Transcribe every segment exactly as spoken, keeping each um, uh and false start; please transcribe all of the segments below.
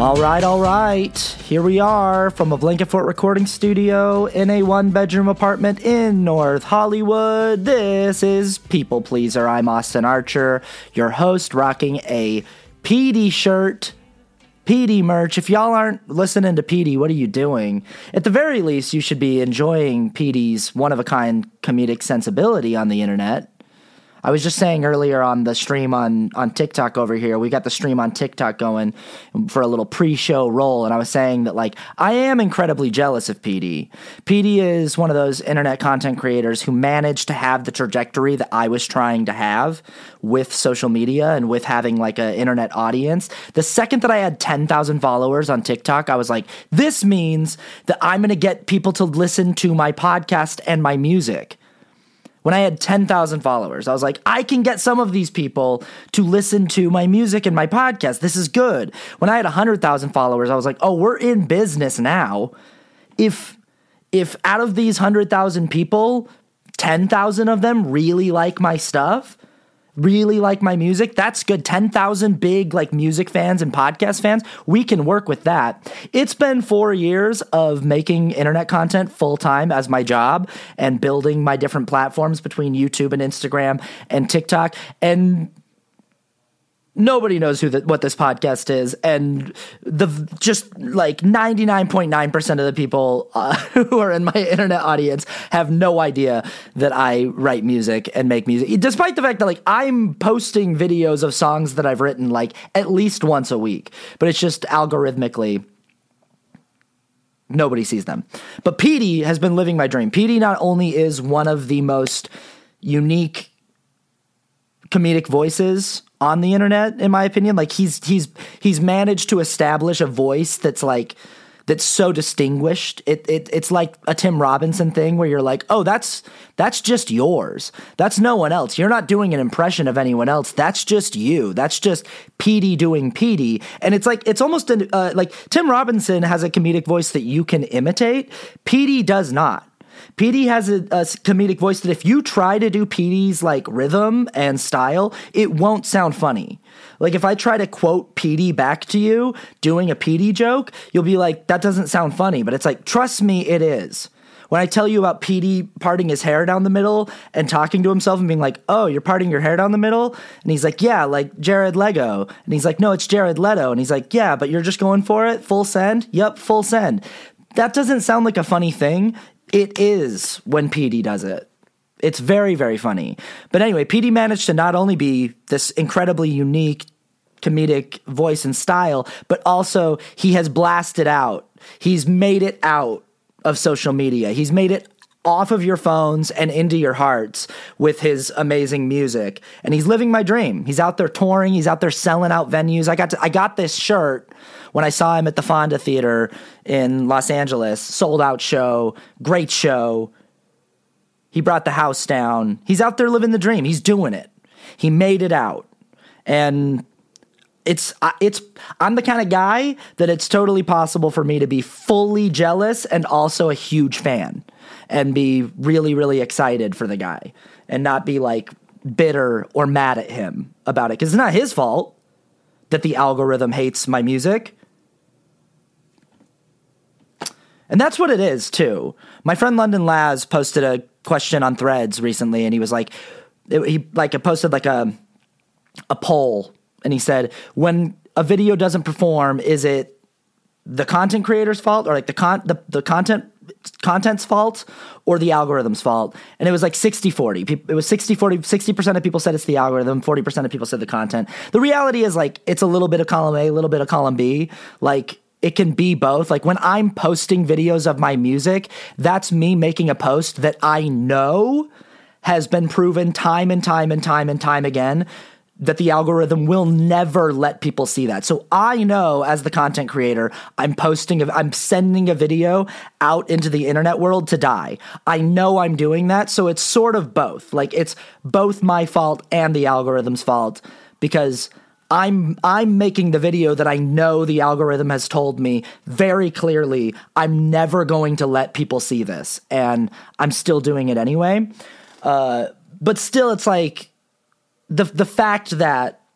All right, all right. Here we are from a Blanket Fort recording studio in a one-bedroom apartment in North Hollywood. This is People Pleaser. I'm Austin Archer, your host, rocking a P D shirt, P D merch. If y'all aren't listening to P D, what are you doing? At the very least, you should be enjoying P D's one-of-a-kind comedic sensibility on the internet. I was just saying earlier on the stream on, on TikTok over here, we got the stream on TikTok going for a little pre-show roll, and I was saying that, like, I am incredibly jealous of P D. P D is one of those internet content creators who managed to have the trajectory that I was trying to have with social media and with having, like, an internet audience. The second that I had ten thousand followers on TikTok, I was like, this means that I'm going to get people to listen to my podcast and my music. When I had ten thousand followers, I was like, I can get some of these people to listen to my music and my podcast. This is good. When I had one hundred thousand followers, I was like, oh, we're in business now. If if out of these one hundred thousand people, ten thousand of them really like my stuff, really like my music, that's good. ten thousand big, like, music fans and podcast fans, we can work with that. It's been four years of making internet content full-time as my job and building my different platforms between YouTube and Instagram and TikTok, and nobody knows who the, what this podcast is, and the just like ninety-nine point nine percent of the people uh, who are in my internet audience have no idea that I write music and make music, despite the fact that, like, I'm posting videos of songs that I've written, like, at least once a week, but it's just algorithmically nobody sees them. But P D has been living my dream. P D not only is one of the most unique comedic voices on the internet, in my opinion, like, he's he's he's managed to establish a voice that's like that's so distinguished. It, it it's like a Tim Robinson thing where you're like, oh, that's that's just yours. That's no one else. You're not doing an impression of anyone else. That's just you. That's just P D doing P D. And it's like it's almost an, uh, like Tim Robinson has a comedic voice that you can imitate. P D does not. P D has a, a comedic voice that if you try to do P D's, like, rhythm and style, it won't sound funny. Like, if I try to quote P D back to you doing a P D joke, you'll be like, that doesn't sound funny. But it's like, trust me, it is. When I tell you about P D parting his hair down the middle and talking to himself and being like, oh, you're parting your hair down the middle? And he's like, yeah, like Jared Lego. And he's like, no, it's Jared Leto. And he's like, yeah, but you're just going for it? Full send? Yep, full send. That doesn't sound like a funny thing. It is when P D does it. It's very, very funny. But anyway, P D managed to not only be this incredibly unique comedic voice and style, but also he has blasted out. He's made it out of social media. He's made it off of your phones and into your hearts with his amazing music. And he's living my dream. He's out there touring. He's out there selling out venues. I got to, I got this shirt when I saw him at the Fonda Theater in Los Angeles. Sold out show. Great show. He brought the house down. He's out there living the dream. He's doing it. He made it out. And it's, it's, I'm the kind of guy that it's totally possible for me to be fully jealous and also a huge fan and be really, really excited for the guy and not be, like, bitter or mad at him about it. 'Cause it's not his fault that the algorithm hates my music. And that's what it is, too. My friend London Laz posted a question on Threads recently, and he was like, he like posted like a a poll, and he said, when a video doesn't perform, is it the content creator's fault, or like the con the, the content content's fault, or the algorithm's fault? And it was like sixty forty. It was sixty forty. sixty percent of people said it's the algorithm, forty percent of people said the content. The reality is, like, it's a little bit of column A, a little bit of column B. Like, it can be both. Like, when I'm posting videos of my music, that's me making a post that I know has been proven time and time and time and time again that the algorithm will never let people see that. So I know, as the content creator, I'm posting, a, I'm sending a video out into the internet world to die. I know I'm doing that, so it's sort of both. Like, it's both my fault and the algorithm's fault, because I'm I'm making the video that I know the algorithm has told me very clearly I'm never going to let people see this, and I'm still doing it anyway. Uh, but still, it's like, The the fact that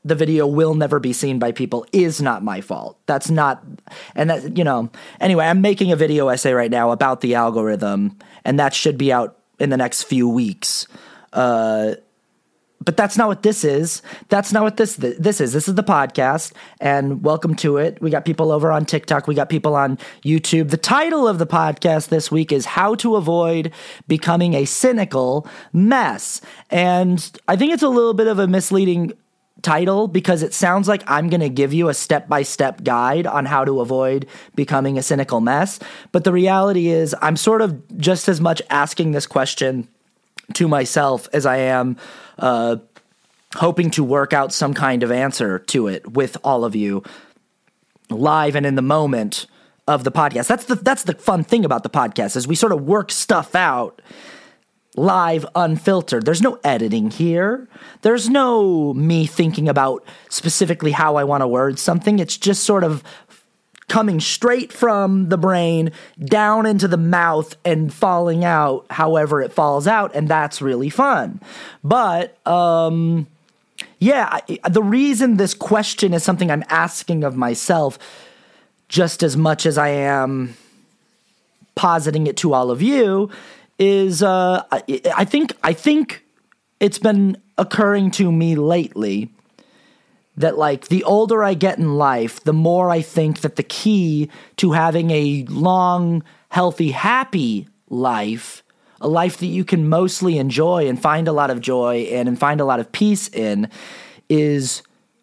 the video will never be seen by people is not my fault. That's not, and that, you know, anyway, I'm making a video essay right now about the algorithm, and that should be out in the next few weeks. Uh, But that's not what this is. That's not what this this is. This is the podcast, and welcome to it. We got people over on TikTok. We got people on YouTube. The title of the podcast this week is How to Avoid Becoming a Cynical Mess. And I think it's a little bit of a misleading title because it sounds like I'm going to give you a step-by-step guide on how to avoid becoming a cynical mess. But the reality is I'm sort of just as much asking this question to myself as I am uh, hoping to work out some kind of answer to it with all of you live and in the moment of the podcast. That's the that's the fun thing about the podcast is we sort of work stuff out live, unfiltered. There's no editing here. There's no me thinking about specifically how I want to word something. It's just sort of coming straight from the brain down into the mouth and falling out however it falls out, and that's really fun. But, um, yeah, I, the reason this question is something I'm asking of myself just as much as I am positing it to all of you is uh, I, I think I think it's been occurring to me lately that, like, the older I get in life, the more I think that the key to having a long, healthy, happy life, a life that you can mostly enjoy and find a lot of joy in and find a lot of peace in, is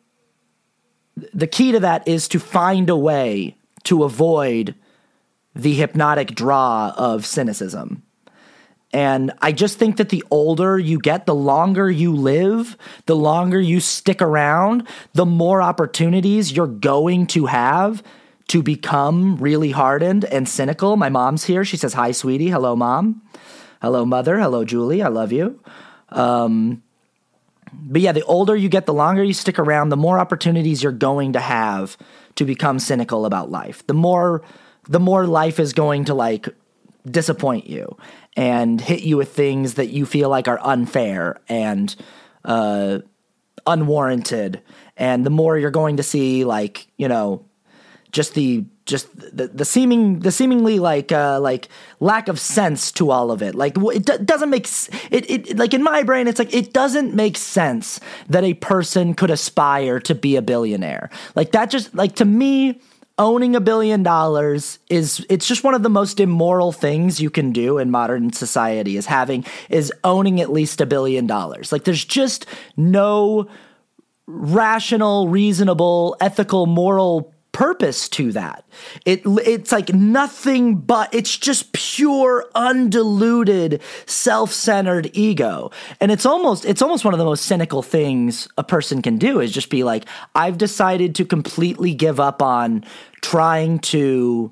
the key to that is to find a way to avoid the hypnotic draw of cynicism. And I just think that the older you get, the longer you live, the longer you stick around, the more opportunities you're going to have to become really hardened and cynical. My mom's here. She says, hi, sweetie. Hello, Mom. Hello, Mother. Hello, Julie. I love you. Um, but yeah, the older you get, the longer you stick around, the more opportunities you're going to have to become cynical about life. The more, the more life is going to, like, disappoint you and hit you with things that you feel like are unfair and uh, unwarranted. And the more you're going to see, like, you know, just the just the, the seeming the seemingly like uh, like lack of sense to all of it. Like it d- doesn't make it, it like in my brain, it's like it doesn't make sense that a person could aspire to be a billionaire. Like that just like to me. Owning a billion dollars is, it's just one of the most immoral things you can do in modern society is having, is owning at least a billion dollars. Like there's just no rational, reasonable, ethical, moral purpose to that. It it's like nothing but it's just pure undiluted self-centered ego. And it's almost it's almost one of the most cynical things a person can do is just be like, I've decided to completely give up on trying to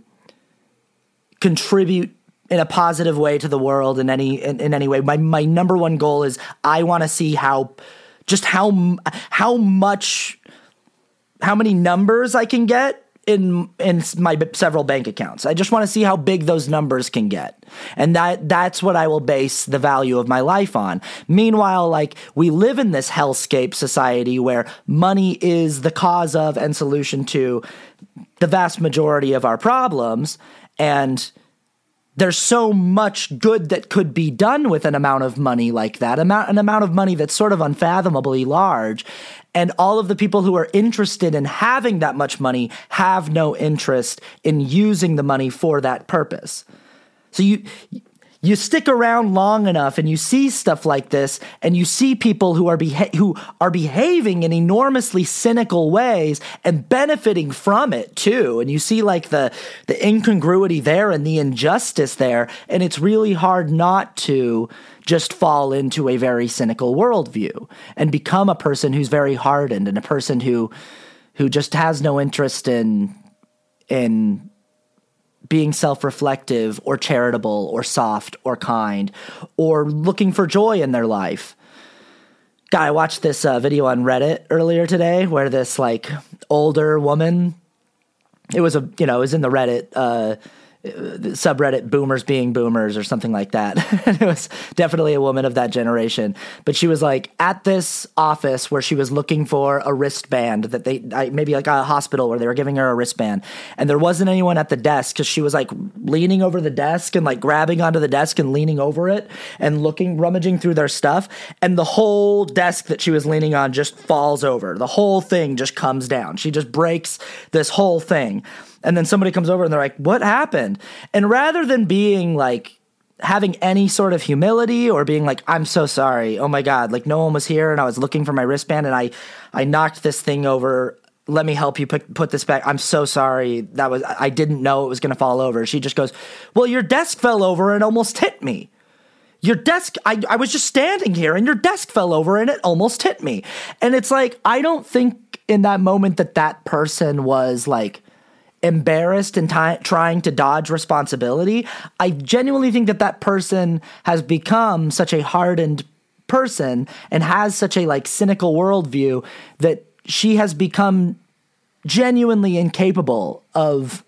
contribute in a positive way to the world in any in, in any way. My my number one goal is I want to see how just how how much how many numbers I can get in in my several bank accounts. I just want to see how big those numbers can get. And that that's what I will base the value of my life on. Meanwhile, like we live in this hellscape society where money is the cause of and solution to the vast majority of our problems, and there's so much good that could be done with an amount of money like that, amount, an amount of money that's sort of unfathomably large. And all of the people who are interested in having that much money have no interest in using the money for that purpose. So you you stick around long enough and you see stuff like this, and you see people who are beha- who are behaving in enormously cynical ways and benefiting from it too. And you see like the the incongruity there and the injustice there, and it's really hard not to just fall into a very cynical worldview and become a person who's very hardened and a person who who just has no interest in in being self-reflective or charitable or soft or kind or looking for joy in their life. God, I watched this uh, video on Reddit earlier today where this like older woman, it was a, you know, it was in the Reddit, uh, subreddit boomers being boomers or something like that. And it was definitely a woman of that generation. But she was like at this office where she was looking for a wristband that they, I, maybe like a hospital where they were giving her a wristband. And there wasn't anyone at the desk because she was like leaning over the desk and like grabbing onto the desk and leaning over it and looking, rummaging through their stuff. And the whole desk that she was leaning on just falls over. The whole thing just comes down. She just breaks this whole thing. And then somebody comes over and they're like, what happened? And rather than being like, having any sort of humility or being like, I'm so sorry. Oh my God. Like no one was here and I was looking for my wristband and I, I knocked this thing over. Let me help you put, put this back. I'm so sorry. That was, I didn't know it was going to fall over. She just goes, well, your desk fell over and almost hit me. Your desk, I, I was just standing here and your desk fell over and it almost hit me. And it's like, I don't think in that moment that that person was like, embarrassed and t- trying to dodge responsibility. I genuinely think that that person has become such a hardened person and has such a like cynical worldview that she has become genuinely incapable of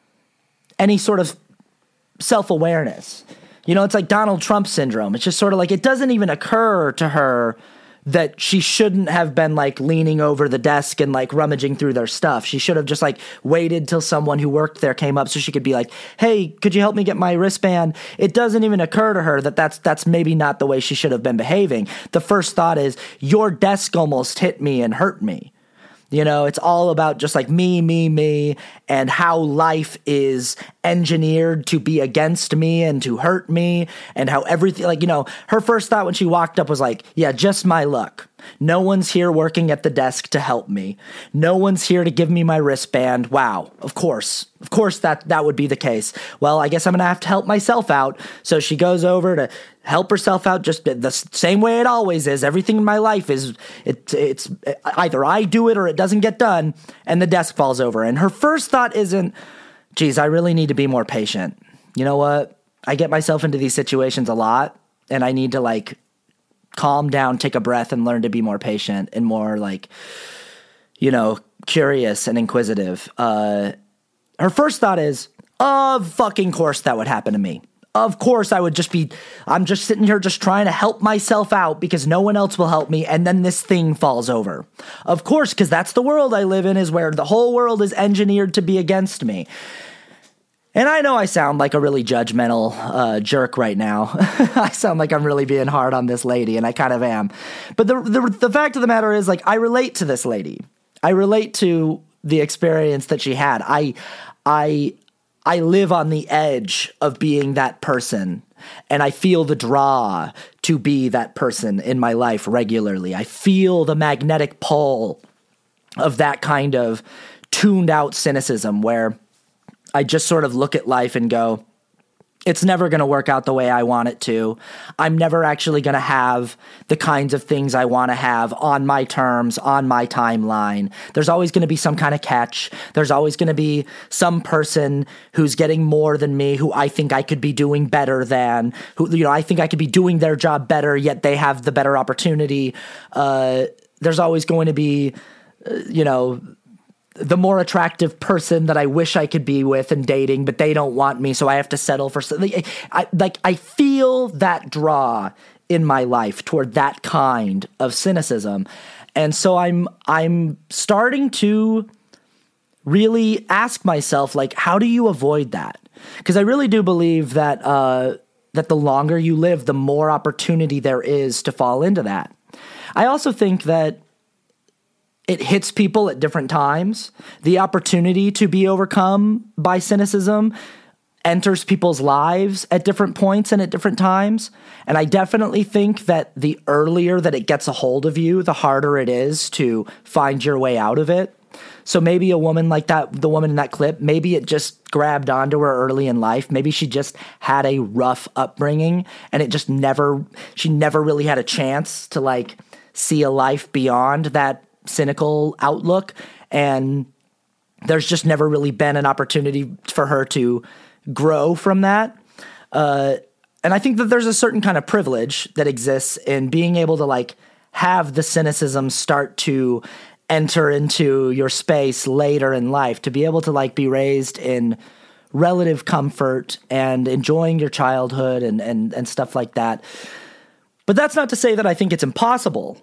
any sort of self-awareness. You know, it's like Donald Trump syndrome. It's just sort of like it doesn't even occur to her that she shouldn't have been like leaning over the desk and like rummaging through their stuff. She should have just like waited till someone who worked there came up so she could be like, hey, could you help me get my wristband? It doesn't even occur to her that that's, that's maybe not the way she should have been behaving. The first thought is your desk almost hit me and hurt me. You know, it's all about just like me, me, me, and how life is engineered to be against me and to hurt me, and how everything, like, you know, her first thought when she walked up was like, yeah, just my luck. No one's here working at the desk to help me. No one's here to give me my wristband. Wow, of course. Of course that, that would be the case. Well, I guess I'm going to have to help myself out. So she goes over to help herself out just the same way it always is. Everything in my life is, it, it's either I do it or it doesn't get done, and the desk falls over. And her first thought isn't, geez, I really need to be more patient. You know what? I get myself into these situations a lot, and I need to like calm down, take a breath, and learn to be more patient and more like, you know, curious and inquisitive. Uh, her first thought is, of fucking course that would happen to me. Of course I would just be, I'm just sitting here just trying to help myself out because no one else will help me, and then this thing falls over. Of course, because that's the world I live in, is where the whole world is engineered to be against me. And I know I sound like a really judgmental uh, jerk right now. I sound like I'm really being hard on this lady, and I kind of am. But the, the the fact of the matter is, like, I relate to this lady. I relate to the experience that she had. I, I, I live on the edge of being that person, and I feel the draw to be that person in my life regularly. I feel the magnetic pull of that kind of tuned out cynicism where I just sort of look at life and go, it's never going to work out the way I want it to. I'm never actually going to have the kinds of things I want to have on my terms, on my timeline. There's always going to be some kind of catch. There's always going to be some person who's getting more than me, who I think I could be doing better than, who, you know, I think I could be doing their job better, yet they have the better opportunity. Uh, there's always going to be, uh, you know, the more attractive person that I wish I could be with and dating, but they don't want me, so I have to settle for something. I, like, I feel that draw in my life toward that kind of cynicism. And so I'm, I'm starting to really ask myself, like, how do you avoid that? Because I really do believe that, uh, that the longer you live, the more opportunity there is to fall into that. I also think that it hits people at different times. The opportunity to be overcome by cynicism enters people's lives at different points and at different times. And I definitely think that the earlier that it gets a hold of you, the harder it is to find your way out of it. So maybe a woman like that, the woman in that clip, maybe it just grabbed onto her early in life. Maybe she just had a rough upbringing and it just never, she never really had a chance to like see a life beyond that cynical outlook, and there's just never really been an opportunity for her to grow from that. Uh, and I think that there's a certain kind of privilege that exists in being able to like have the cynicism start to enter into your space later in life, to be able to like be raised in relative comfort and enjoying your childhood and, and, and stuff like that. But that's not to say that I think it's impossible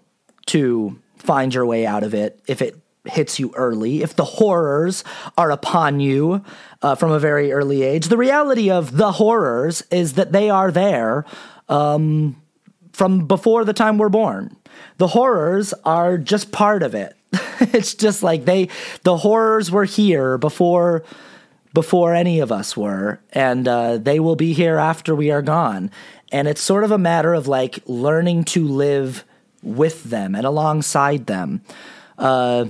to find your way out of it if it hits you early, if the horrors are upon you uh, from a very early age. The reality of the horrors is that they are there um, from before the time we're born. The horrors are just part of it. It's just like they, the horrors were here before, before any of us were, and uh, they will be here after we are gone. And it's sort of a matter of like learning to live with them and alongside them. Uh,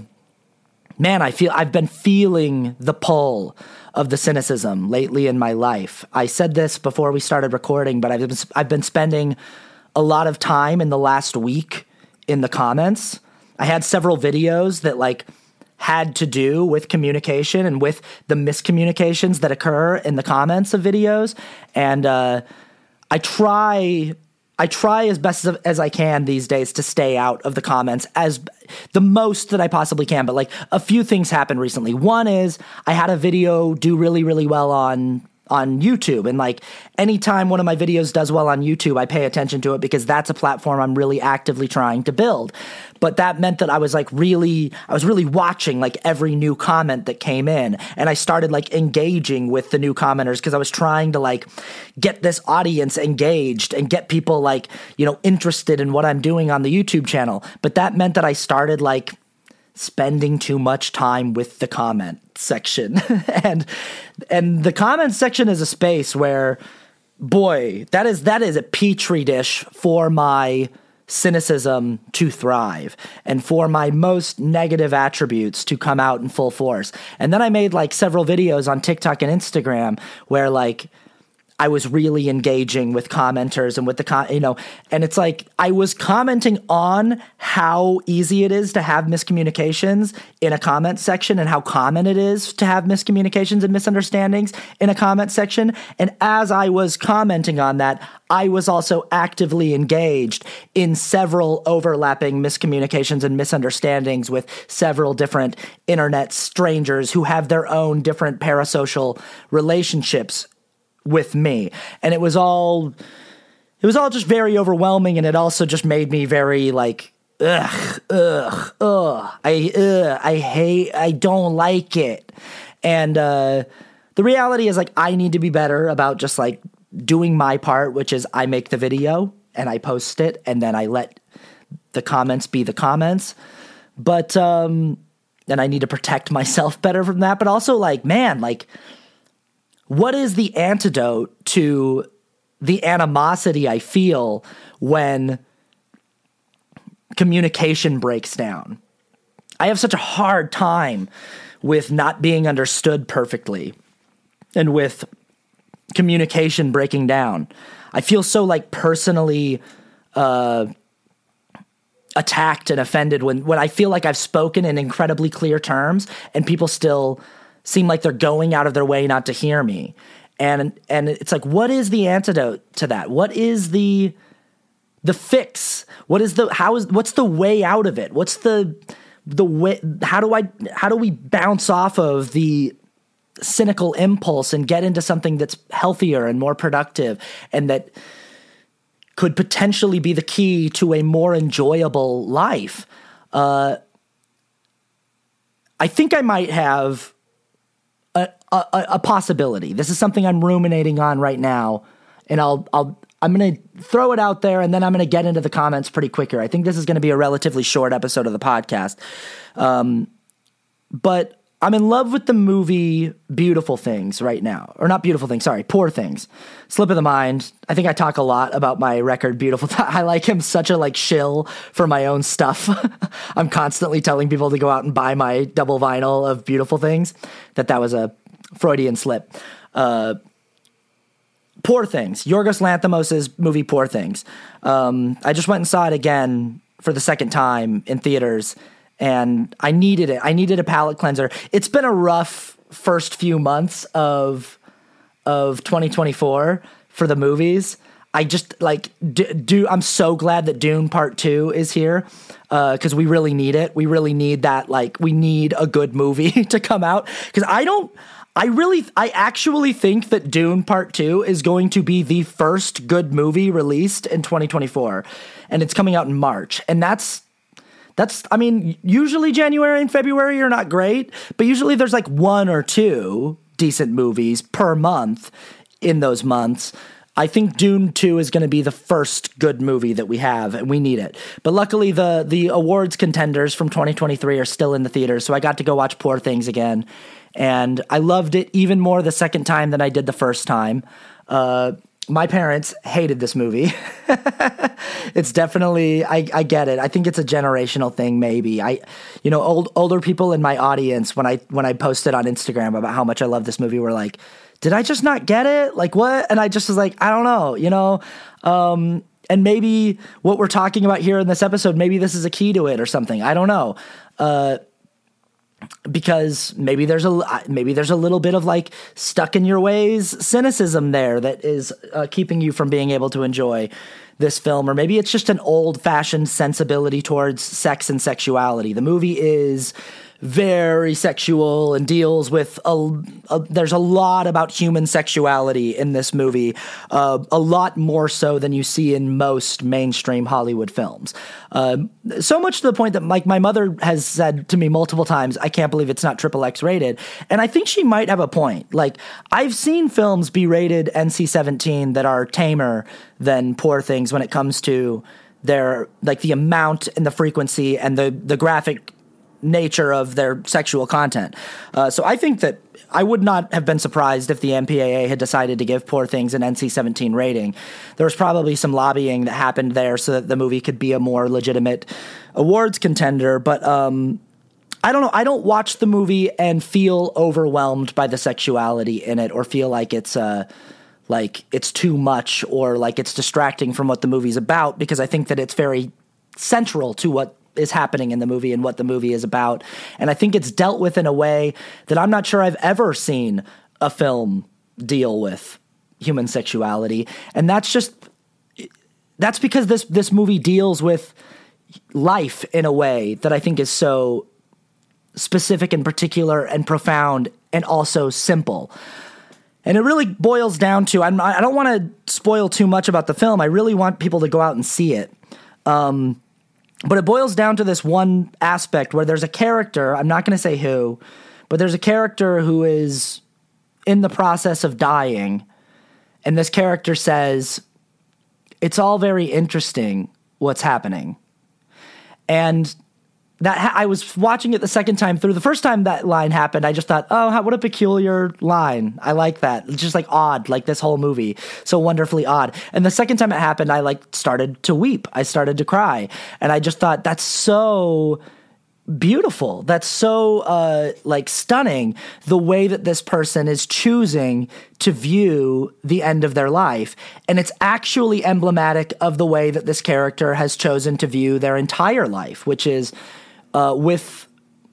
man, I feel I've been feeling the pull of the cynicism lately in my life. I said this before we started recording, but I've been, I've been spending a lot of time in the last week in the comments. I had several videos that like had to do with communication and with the miscommunications that occur in the comments of videos. And uh, I try, I try as best as, as I can these days to stay out of the comments as the most that I possibly can. But like a few things happened recently. One is I had a video do really, really well on on YouTube. And like anytime one of my videos does well on YouTube, I pay attention to it because that's a platform I'm really actively trying to build. But that meant that I was like really, I was really watching like every new comment that came in. And I started like engaging with the new commenters because I was trying to like get this audience engaged and get people like, you know, interested in what I'm doing on the YouTube channel. But that meant that I started like spending too much time with the comment section. and and the comment section is a space where, boy, that is that is a petri dish for my cynicism to thrive and for my most negative attributes to come out in full force. And then I made like several videos on TikTok and Instagram where like I was really engaging with commenters and with the, con- you know, and it's like I was commenting on how easy it is to have miscommunications in a comment section and how common it is to have miscommunications and misunderstandings in a comment section. And as I was commenting on that, I was also actively engaged in several overlapping miscommunications and misunderstandings with several different internet strangers who have their own different parasocial relationships with me. And it was all, it was all just very overwhelming. And it also just made me very like, ugh, ugh, ugh, I, ugh, I hate, I don't like it. And, uh, the reality is like, I need to be better about just like doing my part, which is I make the video and I post it and then I let the comments be the comments. But, um, and I need to protect myself better from that. But also like, man, like, what is the antidote to the animosity I feel when communication breaks down? I have such a hard time with not being understood perfectly and with communication breaking down. I feel so like personally uh, attacked and offended when, when I feel like I've spoken in incredibly clear terms and people still seem like they're going out of their way not to hear me. And and it's like, what is the antidote to that? What is the the fix? What is the how is what's the way out of it? What's the the way how do I how do we bounce off of the cynical impulse and get into something that's healthier and more productive and that could potentially be the key to a more enjoyable life? Uh, I think I might have A, a, a possibility. This is something I'm ruminating on right now, and I'll I'll I'm gonna throw it out there, and then I'm gonna get into the comments pretty quicker. I think this is gonna be a relatively short episode of the podcast, um, but I'm in love with the movie Beautiful Things right now, or not Beautiful Things. Sorry, Poor Things. Slip of the mind. I think I talk a lot about my record Beautiful. Th- I like him such a like shill for my own stuff. I'm constantly telling people to go out and buy my double vinyl of Beautiful Things. That that was a Freudian slip. Uh, Poor Things. Yorgos Lanthimos' movie Poor Things. Um, I just went and saw it again for the second time in theaters. And I needed it. I needed a palate cleanser. It's been a rough first few months of of twenty twenty-four for the movies. I just like do, do I'm so glad that Dune Part Two is here because uh, we really need it. We really need that. Like we need a good movie to come out because I don't. I really, I actually think that Dune Part Two is going to be the first good movie released in twenty twenty-four, and it's coming out in March, and that's. That's, I mean, usually January and February are not great, but usually there's like one or two decent movies per month in those months. I think Dune two is going to be the first good movie that we have, and we need it. But luckily, the the awards contenders from twenty twenty-three are still in the theaters, so I got to go watch Poor Things again, and I loved it even more the second time than I did the first time. Uh, my parents hated this movie. It's definitely, I, I get it. I think it's a generational thing, maybe. I, you know, old older people in my audience, when I when I posted on Instagram about how much I love this movie, were like, did I just not get it? Like, what? And I just was like, I don't know, you know? Um, and maybe what we're talking about here in this episode, maybe this is a key to it or something. I don't know. Uh, because maybe there's a maybe there's a little bit of like stuck in your ways cynicism there that is uh, keeping you from being able to enjoy this film, or maybe it's just an old-fashioned sensibility towards sex and sexuality. The movie is very sexual and deals with a, a there's a lot about human sexuality in this movie, uh, a lot more so than you see in most mainstream Hollywood films. Uh, so much to the point that like my mother has said to me multiple times, I can't believe it's not triple X rated. And I think she might have a point. Like I've seen films be rated N C seventeen that are tamer than Poor Things when it comes to their like the amount and the frequency and the the graphic nature of their sexual content. Uh, so I think that I would not have been surprised if the M P A A had decided to give Poor Things an N C seventeen rating. There was probably some lobbying that happened there so that the movie could be a more legitimate awards contender. But um, I don't know. I don't watch the movie and feel overwhelmed by the sexuality in it or feel like it's uh, like it's too much or like it's distracting from what the movie's about, because I think that it's very central to what is happening in the movie and what the movie is about. And I think it's dealt with in a way that I'm not sure I've ever seen a film deal with human sexuality. And that's just, that's because this, this movie deals with life in a way that I think is so specific and particular and profound and also simple. And it really boils down to, I'm, I don't want to spoil too much about the film. I really want people to go out and see it. Um, But it boils down to this one aspect where there's a character, I'm not going to say who, but there's a character who is in the process of dying. And this character says, it's all very interesting what's happening. And that ha- I was watching it the second time through. The first time that line happened, I just thought, oh, how, what a peculiar line. I like that. It's just like odd, like this whole movie. So wonderfully odd. And the second time it happened, I like started to weep. I started to cry. And I just thought, that's so beautiful. That's so uh, like stunning, the way that this person is choosing to view the end of their life. And it's actually emblematic of the way that this character has chosen to view their entire life, which is Uh, with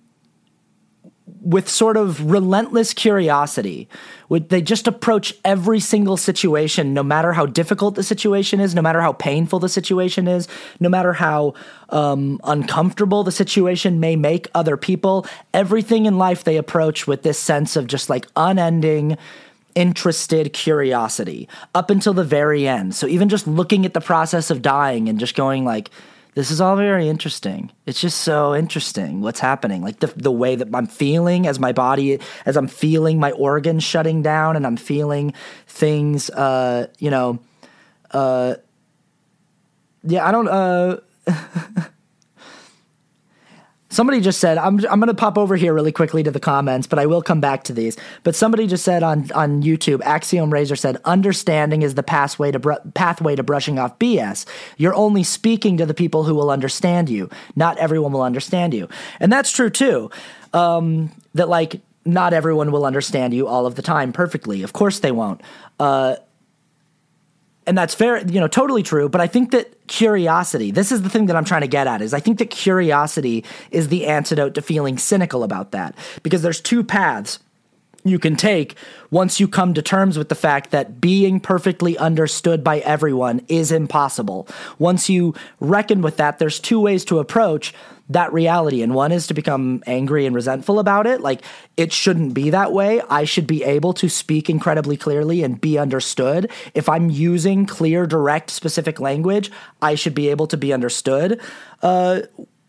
with sort of relentless curiosity. With, they just approach every single situation, no matter how difficult the situation is, no matter how painful the situation is, no matter how um, uncomfortable the situation may make other people. Everything in life they approach with this sense of just like unending, interested curiosity up until the very end. So even just looking at the process of dying and just going like, this is all very interesting. It's just so interesting what's happening. Like the the way that I'm feeling as my body, as I'm feeling my organs shutting down and I'm feeling things, uh, you know, uh, yeah, I don't, uh, somebody just said, I'm I'm going to pop over here really quickly to the comments, but I will come back to these. But somebody just said on, on YouTube, Axiom Razor said, understanding is the pathway to br- pathway to brushing off B S. You're only speaking to the people who will understand you. Not everyone will understand you. And that's true too. Um, that like, not everyone will understand you all of the time perfectly. Of course they won't. Uh, And that's fair, you know, totally true. But I think that curiosity, this is the thing that I'm trying to get at, is I think that curiosity is the antidote to feeling cynical about that. Because there's two paths you can take once you come to terms with the fact that being perfectly understood by everyone is impossible. Once you reckon with that, there's two ways to approach that reality. And one is to become angry and resentful about it. Like, it shouldn't be that way. I should be able to speak incredibly clearly and be understood. If I'm using clear, direct, specific language, I should be able to be understood. Uh,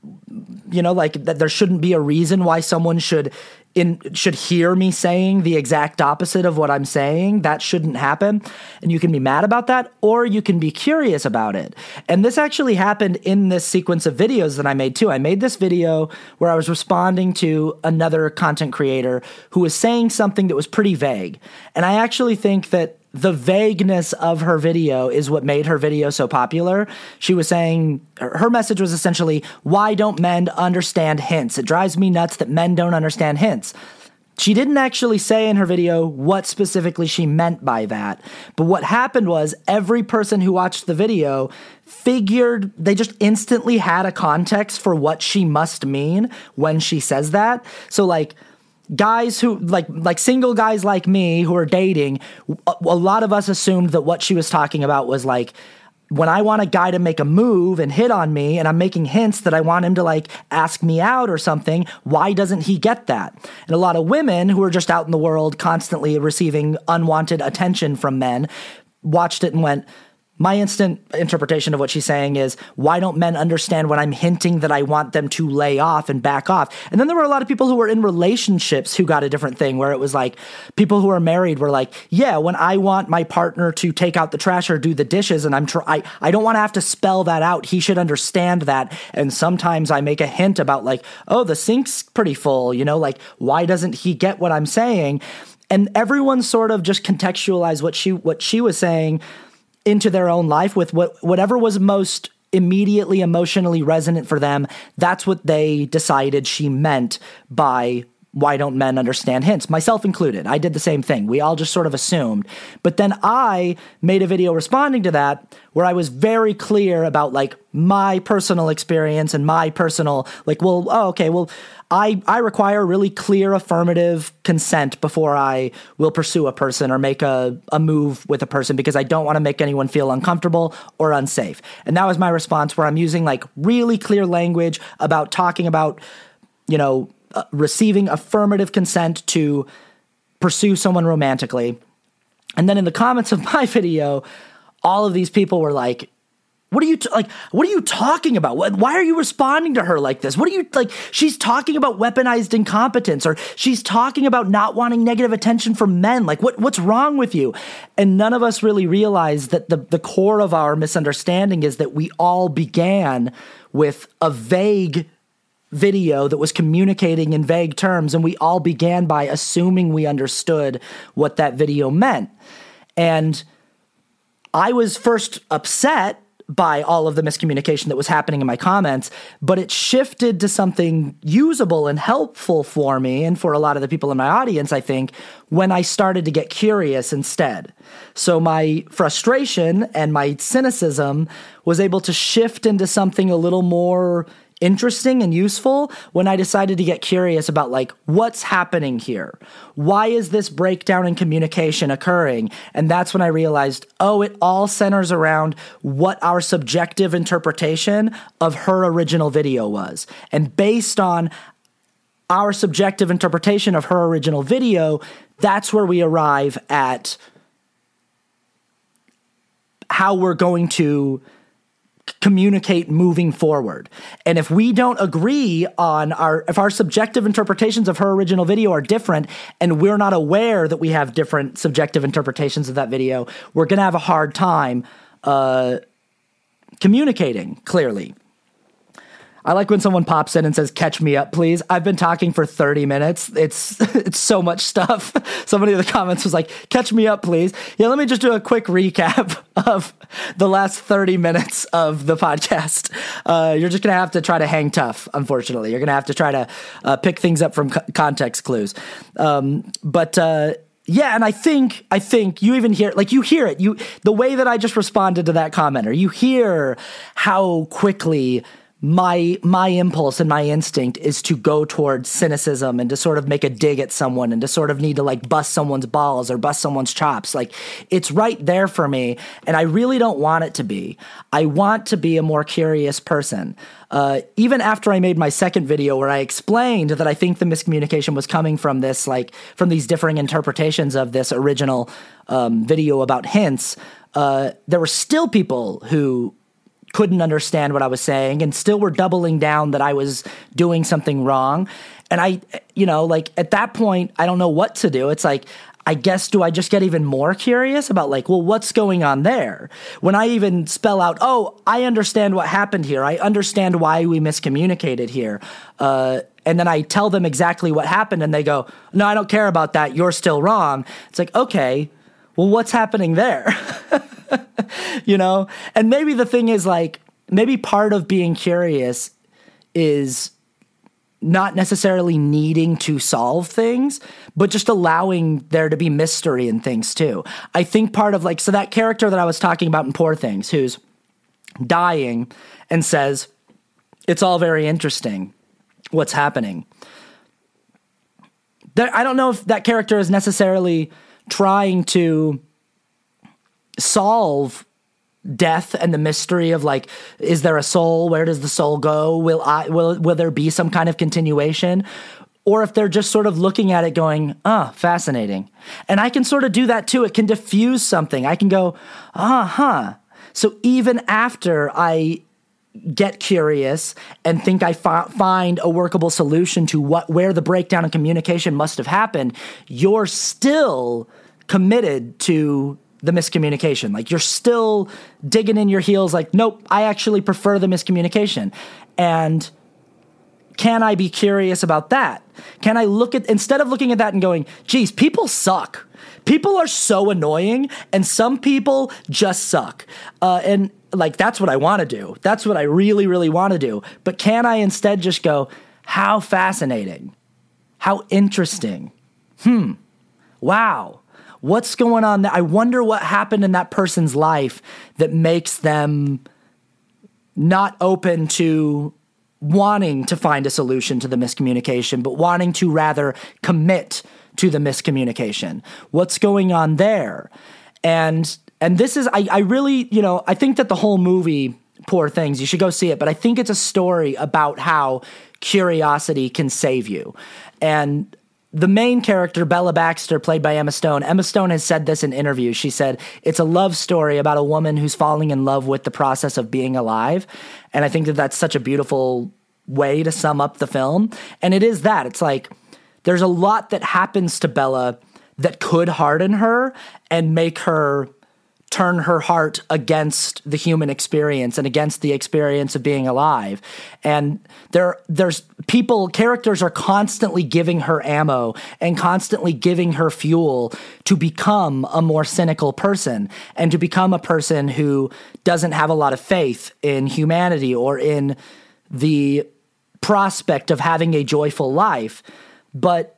you know, like that there shouldn't be a reason why someone should in should hear me saying the exact opposite of what I'm saying. That shouldn't happen. And you can be mad about that, or you can be curious about it. And this actually happened in this sequence of videos that I made too. I made this video where I was responding to another content creator who was saying something that was pretty vague. And I actually think that the vagueness of her video is what made her video so popular. She was saying, her message was essentially, why don't men understand hints? It drives me nuts that men don't understand hints. She didn't actually say in her video what specifically she meant by that. But what happened was every person who watched the video figured, they just instantly had a context for what she must mean when she says that. So like, guys who like like single guys like me who are dating, a, a lot of us assumed that what she was talking about was like, when I want a guy to make a move and hit on me and I'm making hints that I want him to like ask me out or something, why doesn't he get that? And a lot of women who are just out in the world constantly receiving unwanted attention from men watched it and went, my instant interpretation of what she's saying is, why don't men understand when I'm hinting that I want them to lay off and back off? And then there were a lot of people who were in relationships who got a different thing, where it was like, people who are married were like, yeah, when I want my partner to take out the trash or do the dishes and I'm tr- I, I don't want to have to spell that out. He should understand that. And sometimes I make a hint about like, oh, the sink's pretty full, you know, like, why doesn't he get what I'm saying? And everyone sort of just contextualized what she what she was saying into their own life with what whatever was most immediately emotionally resonant for them. That's what they decided she meant by why don't men understand hints, myself included. I did the same thing. We all just sort of assumed. But then I made a video responding to that where I was very clear about like my personal experience and my personal, like, well, oh, okay, well, I, I require really clear affirmative consent before I will pursue a person or make a, a move with a person, because I don't want to make anyone feel uncomfortable or unsafe. And that was my response, where I'm using like really clear language about talking about, you know, Uh, receiving affirmative consent to pursue someone romantically. And then in the comments of my video, all of these people were like, what are you, t- like, what are you talking about? What, why are you responding to her like this? What are you, like, she's talking about weaponized incompetence, or she's talking about not wanting negative attention from men. Like, what, what's wrong with you? And none of us really realized that the, the core of our misunderstanding is that we all began with a vague video that was communicating in vague terms, and we all began by assuming we understood what that video meant. And I was first upset by all of the miscommunication that was happening in my comments, but it shifted to something usable and helpful for me and for a lot of the people in my audience, I think, when I started to get curious instead. So my frustration and my cynicism was able to shift into something a little more interesting and useful when I decided to get curious about like, what's happening here? Why is this breakdown in communication occurring? And that's when I realized, oh, it all centers around what our subjective interpretation of her original video was. And based on our subjective interpretation of her original video, that's where we arrive at how we're going to communicate moving forward. And if we don't agree on our, if our subjective interpretations of her original video are different, and we're not aware that we have different subjective interpretations of that video, we're going to have a hard time uh, communicating clearly. I like when someone pops in and says, catch me up, please. I've been talking for thirty minutes. It's it's so much stuff. Somebody in the comments was like, catch me up, please. Yeah, let me just do a quick recap of the last thirty minutes of the podcast. Uh, you're just going to have to try to hang tough, unfortunately. You're going to have to try to uh, pick things up from co- context clues. Um, but... Uh, Yeah, and I think I think you even hear, like you hear it, you the way that I just responded to that commenter, you hear how quickly my my impulse and my instinct is to go towards cynicism and to sort of make a dig at someone and to sort of need to like bust someone's balls or bust someone's chops. Like, it's right there for me, and I really don't want it to be. I want to be a more curious person. Uh, even after I made my second video where I explained that I think the miscommunication was coming from this, like, from these differing interpretations of this original um, video about hints, uh, there were still people who couldn't understand what I was saying and still were doubling down that I was doing something wrong. And I, you know, like at that point, I don't know what to do. It's like, I guess, do I just get even more curious about like, well, what's going on there? When I even spell out, oh, I understand what happened here. I understand why we miscommunicated here. Uh, and then I tell them exactly what happened and they go, no, I don't care about that. You're still wrong. It's like, okay, well, what's happening there? You know? And maybe the thing is like, maybe part of being curious is not necessarily needing to solve things, but just allowing there to be mystery in things too. I think part of like, so that character that I was talking about in Poor Things, who's dying and says, it's all very interesting what's happening. There, I don't know if that character is necessarily trying to solve death and the mystery of like, is there a soul? Where does the soul go? Will I, will, will there be some kind of continuation? Or if they're just sort of looking at it going, ah, oh, fascinating. And I can sort of do that too. It can diffuse something. I can go, ah, huh. So even after I get curious and think I fi- find a workable solution to what, where the breakdown in communication must have happened, you're still committed to the miscommunication. Like, you're still digging in your heels like, nope, I actually prefer the miscommunication. And can I be curious about that? Can I look at, instead of looking at that and going, geez, people suck. People are so annoying and some people just suck. Uh, and like, that's what I want to do. That's what I really, really want to do. But can I instead just go, how fascinating, how interesting. Hmm. Wow. What's going on there? I wonder what happened in that person's life that makes them not open to wanting to find a solution to the miscommunication, but wanting to rather commit to the miscommunication. What's going on there? And and this is, I, I really, you know, I think that the whole movie, Poor Things, you should go see it, but I think it's a story about how curiosity can save you. And the main character, Bella Baxter, played by Emma Stone, Emma Stone has said this in interviews. She said, it's a love story about a woman who's falling in love with the process of being alive. And I think that that's such a beautiful way to sum up the film. And it is that. It's like, there's a lot that happens to Bella that could harden her and make her turn her heart against the human experience and against the experience of being alive. And there, there's people, characters are constantly giving her ammo and constantly giving her fuel to become a more cynical person and to become a person who doesn't have a lot of faith in humanity or in the prospect of having a joyful life. But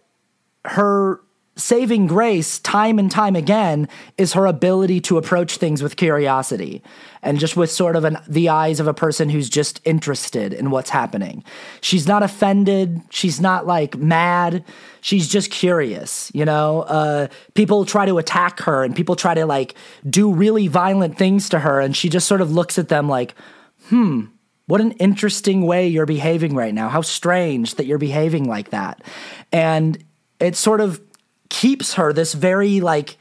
her saving grace time and time again is her ability to approach things with curiosity and just with sort of an, the eyes of a person who's just interested in what's happening. She's not offended. She's not like mad. She's just curious, you know? Uh, people try to attack her and people try to like do really violent things to her. And she just sort of looks at them like, hmm, what an interesting way you're behaving right now. How strange that you're behaving like that. And it sort of keeps her this very like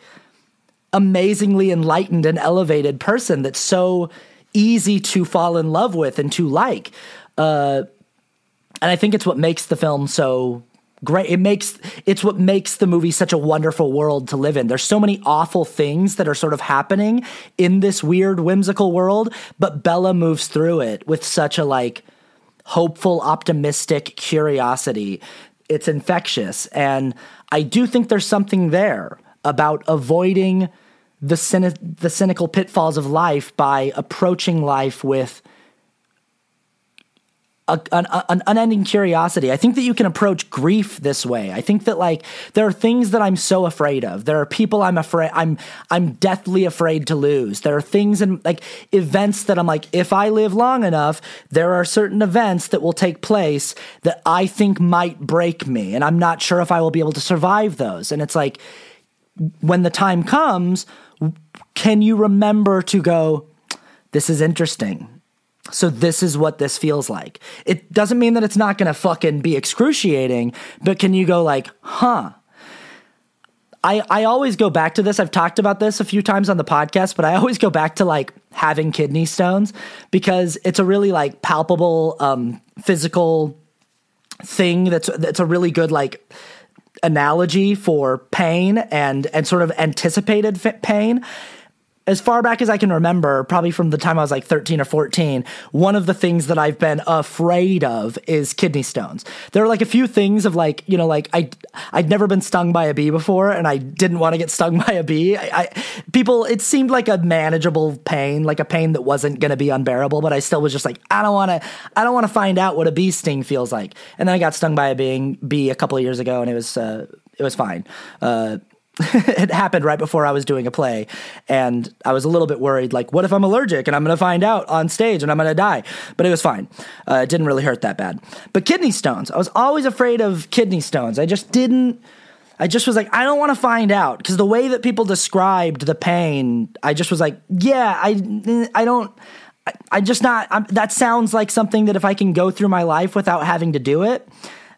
amazingly enlightened and elevated person that's so easy to fall in love with and to like. Uh, and I think it's what makes the film so great. It makes, it's what makes the movie such a wonderful world to live in. There's so many awful things that are sort of happening in this weird, whimsical world, but Bella moves through it with such a like hopeful, optimistic curiosity. It's infectious. And I do think there's something there about avoiding the cyni- the cynical pitfalls of life by approaching life with A, an, an unending curiosity. I think that you can approach grief this way. I think that like there are things that I'm so afraid of. There are people I'm afraid I'm I'm deathly afraid to lose. There are things and like events that I'm like, if I live long enough, there are certain events that will take place that I think might break me, and I'm not sure if I will be able to survive those. And it's like, when the time comes, can you remember to go, this is interesting. So this is what this feels like. It doesn't mean that it's not going to fucking be excruciating, but can you go like, huh? I, I always go back to this. I've talked about this a few times on the podcast, but I always go back to like having kidney stones because it's a really like palpable, um, physical thing. That's, that's a really good like analogy for pain and, and sort of anticipated pain. As far back as I can remember, probably from the time I was like thirteen or fourteen, one of the things that I've been afraid of is kidney stones. There are like a few things of like, you know, like I, I'd never been stung by a bee before and I didn't want to get stung by a bee. I, I people, it seemed like a manageable pain, like a pain that wasn't going to be unbearable, but I still was just like, I don't want to, I don't want to find out what a bee sting feels like. And then I got stung by a bee, bee a couple of years ago and it was, uh, it was fine. Uh, it happened right before I was doing a play, and I was a little bit worried, like, what if I'm allergic and I'm going to find out on stage and I'm going to die? But it was fine. Uh, it didn't really hurt that bad. But kidney stones, I was always afraid of kidney stones. I just didn't, I just was like, I don't want to find out, because the way that people described the pain, I just was like, yeah, I, I don't, I, I just not, I'm, that sounds like something that if I can go through my life without having to do it,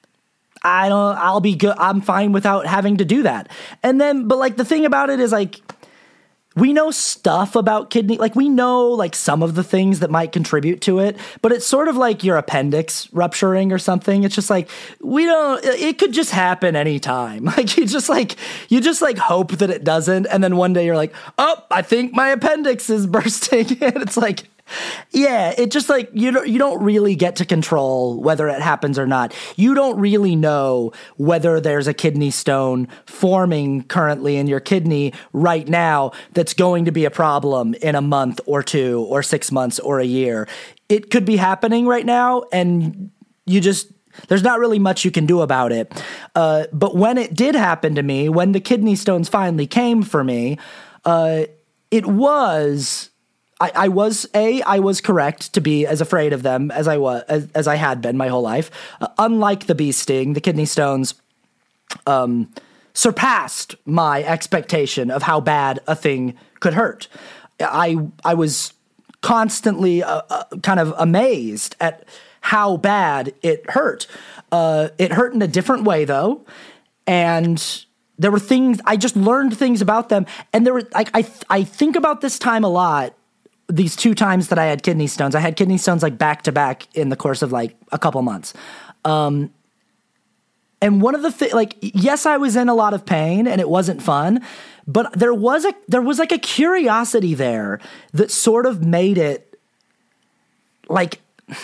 I don't, I'll be good. I'm fine without having to do that. And then, but like the thing about it is like, we know stuff about kidney, like we know like some of the things that might contribute to it, but it's sort of like your appendix rupturing or something. It's just like, we don't, it could just happen anytime. Like you just like, you just like hope that it doesn't. And then one day you're like, oh, I think my appendix is bursting. And it's like, yeah, it just like you don't you don't really get to control whether it happens or not. You don't really know whether there's a kidney stone forming currently in your kidney right now that's going to be a problem in a month or two or six months or a year. It could be happening right now, and you just there's not really much you can do about it. Uh, but when it did happen to me, when the kidney stones finally came for me, uh, it was. I, I was a I was correct to be as afraid of them as I was as, as I had been my whole life. Uh, unlike the bee sting, the kidney stones um, surpassed my expectation of how bad a thing could hurt. I I was constantly uh, uh, kind of amazed at how bad it hurt. Uh, it hurt in a different way though, and there were things I just learned things about them, and there were like I I think about this time a lot. These two times that I had kidney stones, I had kidney stones like back to back in the course of like a couple months. Um, and one of the things, like, yes, I was in a lot of pain and it wasn't fun, but there was a, there was like a curiosity there that sort of made it like,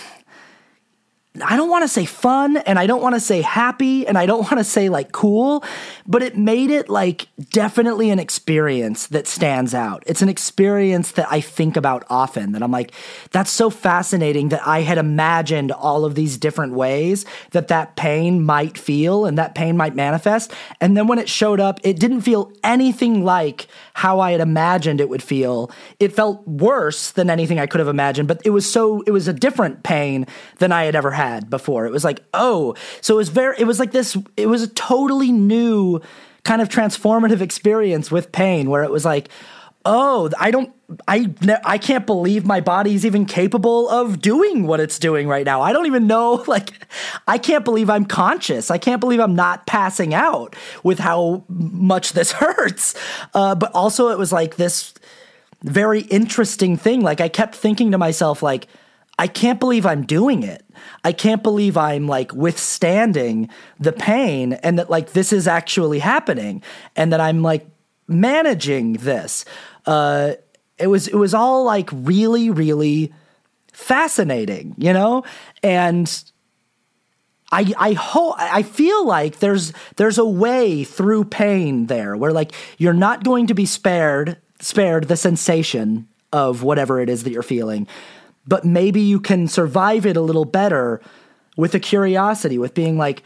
I don't want to say fun, and I don't want to say happy, and I don't want to say like cool, but it made it like definitely an experience that stands out. It's an experience that I think about often, that I'm like, that's so fascinating that I had imagined all of these different ways that that pain might feel and that pain might manifest. And then when it showed up, it didn't feel anything like how I had imagined it would feel. It felt worse than anything I could have imagined, but it was so, it was a different pain than I had ever had. Had before. It was like, oh, so it was very, it was like this, it was a totally new kind of transformative experience with pain where it was like, oh, I don't, I, I can't believe my body's even capable of doing what it's doing right now. I don't even know, like, I can't believe I'm conscious. I can't believe I'm not passing out with how much this hurts. Uh, but also it was like this very interesting thing. Like I kept thinking to myself, like, I can't believe I'm doing it. I can't believe I'm like withstanding the pain and that like this is actually happening and that I'm like managing this. Uh, it was, it was all like really, really fascinating, you know? And I, I hope, I feel like there's, there's a way through pain there where like you're not going to be spared, spared the sensation of whatever it is that you're feeling. but maybe you can survive it a little better with a curiosity, with being like,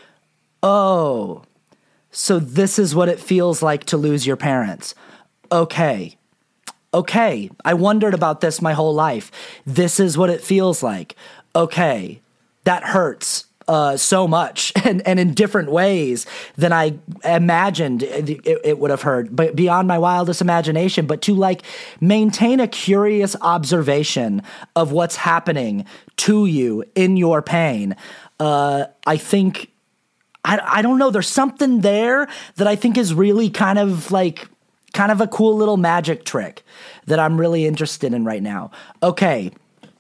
oh, so this is what it feels like to lose your parents. Okay. Okay. I wondered about this my whole life. This is what it feels like. Okay. That hurts uh, so much and, and in different ways than I imagined it, it, it would have hurt, but beyond my wildest imagination. But to like maintain a curious observation of what's happening to you in your pain, uh, I think, I, I don't know, there's something there that I think is really kind of like, kind of a cool little magic trick that I'm really interested in right now. Okay.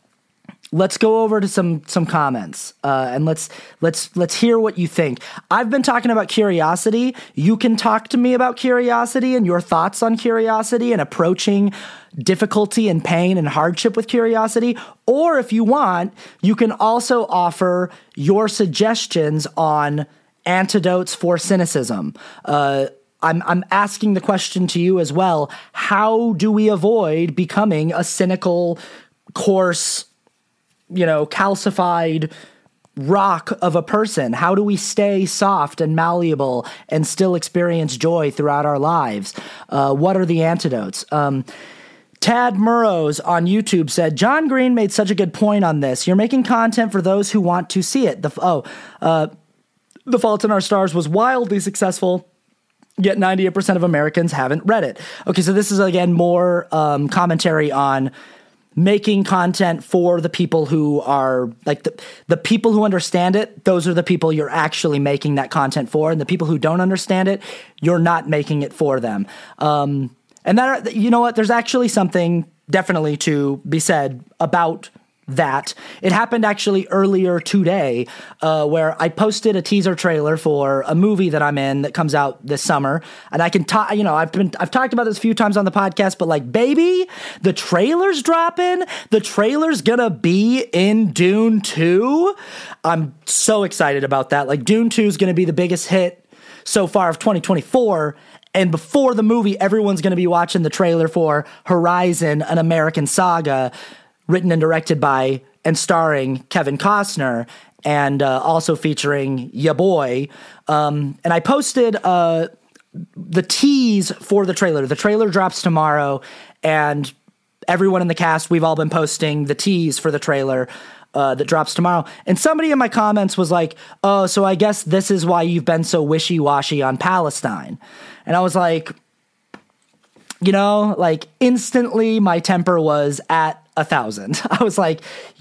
Let's go over to some some comments uh, and let's let's let's hear what you think. I've been talking about curiosity. You can talk to me about curiosity and your thoughts on curiosity and approaching difficulty and pain and hardship with curiosity. Or if you want, you can also offer your suggestions on antidotes for cynicism. Uh, I'm I'm asking the question to you as well. How do we avoid becoming a cynical, coarse, you know, calcified rock of a person? How do we stay soft and malleable and still experience joy throughout our lives? Uh, what are the antidotes? Um, Tad Murrows on YouTube said, John Green made such a good point on this. You're making content for those who want to see it. The, oh, uh, The Fault in Our Stars was wildly successful, yet ninety-eight percent of Americans haven't read it. Okay, so this is, again, more um, commentary on making content for the people who are like the, the people who understand it. Those are the people you're actually making that content for. And the people who don't understand it, you're not making it for them. Um, and that, you know what, there's actually something definitely to be said about that. It happened actually earlier today, uh, where I posted a teaser trailer for a movie that I'm in that comes out this summer. And I can talk, you know, I've been, I've talked about this a few times on the podcast, but like, baby, the trailer's dropping. The trailer's gonna be in Dune two. I'm so excited about that. Like, Dune two is gonna be the biggest hit so far of twenty twenty-four. And before the movie, everyone's gonna be watching the trailer for Horizon, An American Saga, written and directed by and starring Kevin Costner, and uh, also featuring ya boy. Um, and I posted uh, the tease for the trailer. The trailer drops tomorrow, and everyone in the cast, we've all been posting the tease for the trailer uh, that drops tomorrow. And somebody in my comments was like, oh, so I guess this is why you've been so wishy-washy on Palestine. And I was like, you know, like instantly my temper was at a thousand. I was like,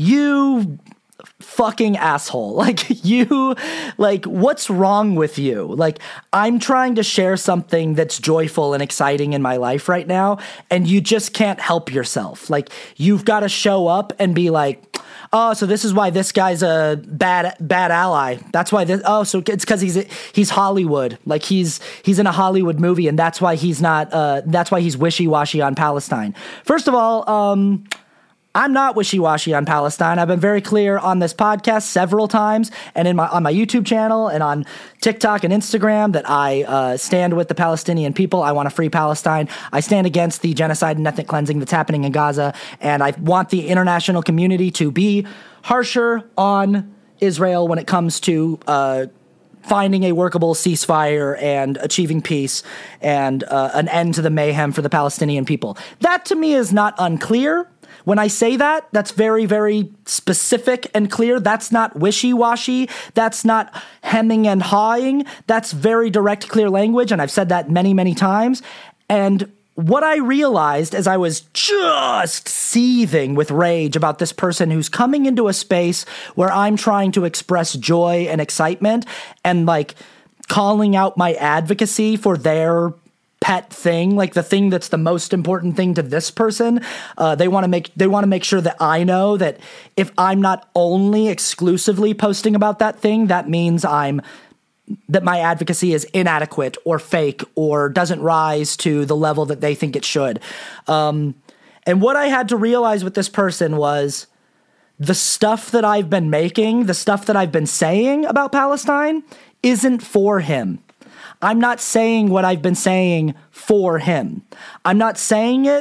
you fucking asshole. Like, you, like, what's wrong with you? Like, I'm trying to share something that's joyful and exciting in my life right now, and you just can't help yourself. Like, you've got to show up and be like, oh, so this is why this guy's a bad bad ally. That's why this. Oh, so it's because he's he's Hollywood. Like he's he's in a Hollywood movie, and that's why he's not. Uh, that's why he's wishy washy on Palestine. First of all, um, I'm not wishy-washy on Palestine. I've been very clear on this podcast several times, and in my on my YouTube channel and on TikTok and Instagram, that I uh, stand with the Palestinian people. I want to free Palestine. I stand against the genocide and ethnic cleansing that's happening in Gaza, and I want the international community to be harsher on Israel when it comes to uh, finding a workable ceasefire and achieving peace and uh, an end to the mayhem for the Palestinian people. That to me is not unclear. When I say that, that's very, very specific and clear. That's not wishy-washy. That's not hemming and hawing. That's very direct, clear language, and I've said that many, many times. And what I realized as I was just seething with rage about this person who's coming into a space where I'm trying to express joy and excitement and, like, calling out my advocacy for their pet thing, like the thing that's the most important thing to this person. Uh, they want to make they want to make sure that I know that if I'm not only exclusively posting about that thing, that means I'm that my advocacy is inadequate or fake or doesn't rise to the level that they think it should. Um, and what I had to realize with this person was the stuff that I've been making, the stuff that I've been saying about Palestine isn't for him. I'm not saying what I've been saying for him. I'm not saying it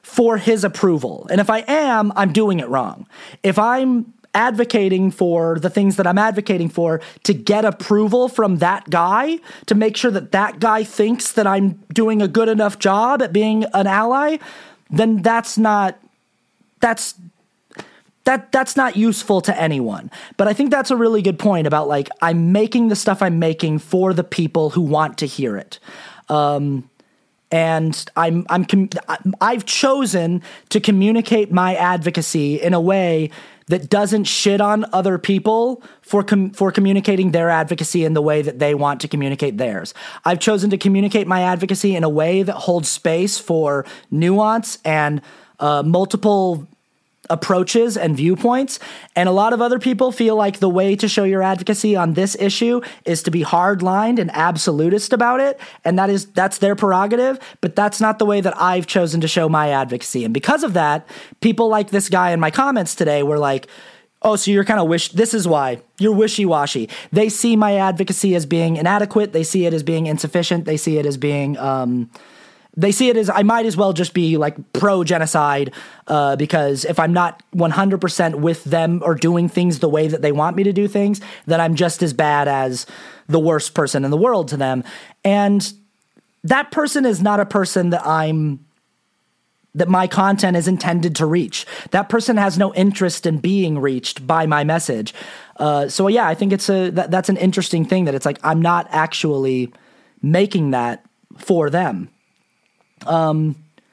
for his approval. And if I am, I'm doing it wrong. If I'm advocating for the things that I'm advocating for to get approval from that guy, to make sure that that guy thinks that I'm doing a good enough job at being an ally, then that's not, that's, that, that's not useful to anyone. But I think that's a really good point about, like, I'm making the stuff I'm making for the people who want to hear it. Um, And I'm, I'm, I've chosen to communicate my advocacy in a way that doesn't shit on other people for com- for communicating their advocacy in the way that they want to communicate theirs. I've chosen to communicate my advocacy in a way that holds space for nuance and uh, multiple approaches and viewpoints. And a lot of other people feel like the way to show your advocacy on this issue is to be hard-lined and absolutist about it. And that is, that's their prerogative, but that's not the way that I've chosen to show my advocacy. And because of that, people like this guy in my comments today were like, oh, so you're kind of wish, this is why you're wishy-washy. They see my advocacy as being inadequate. They see it as being insufficient. They see it as being, um, They see it as I might as well just be like pro-genocide uh, because if I'm not one hundred percent with them or doing things the way that they want me to do things, then I'm just as bad as the worst person in the world to them. And that person is not a person that I'm, that my content is intended to reach. That person has no interest in being reached by my message. Uh, so yeah, I think it's a, that, that's an interesting thing that it's like, I'm not actually making that for them. Um,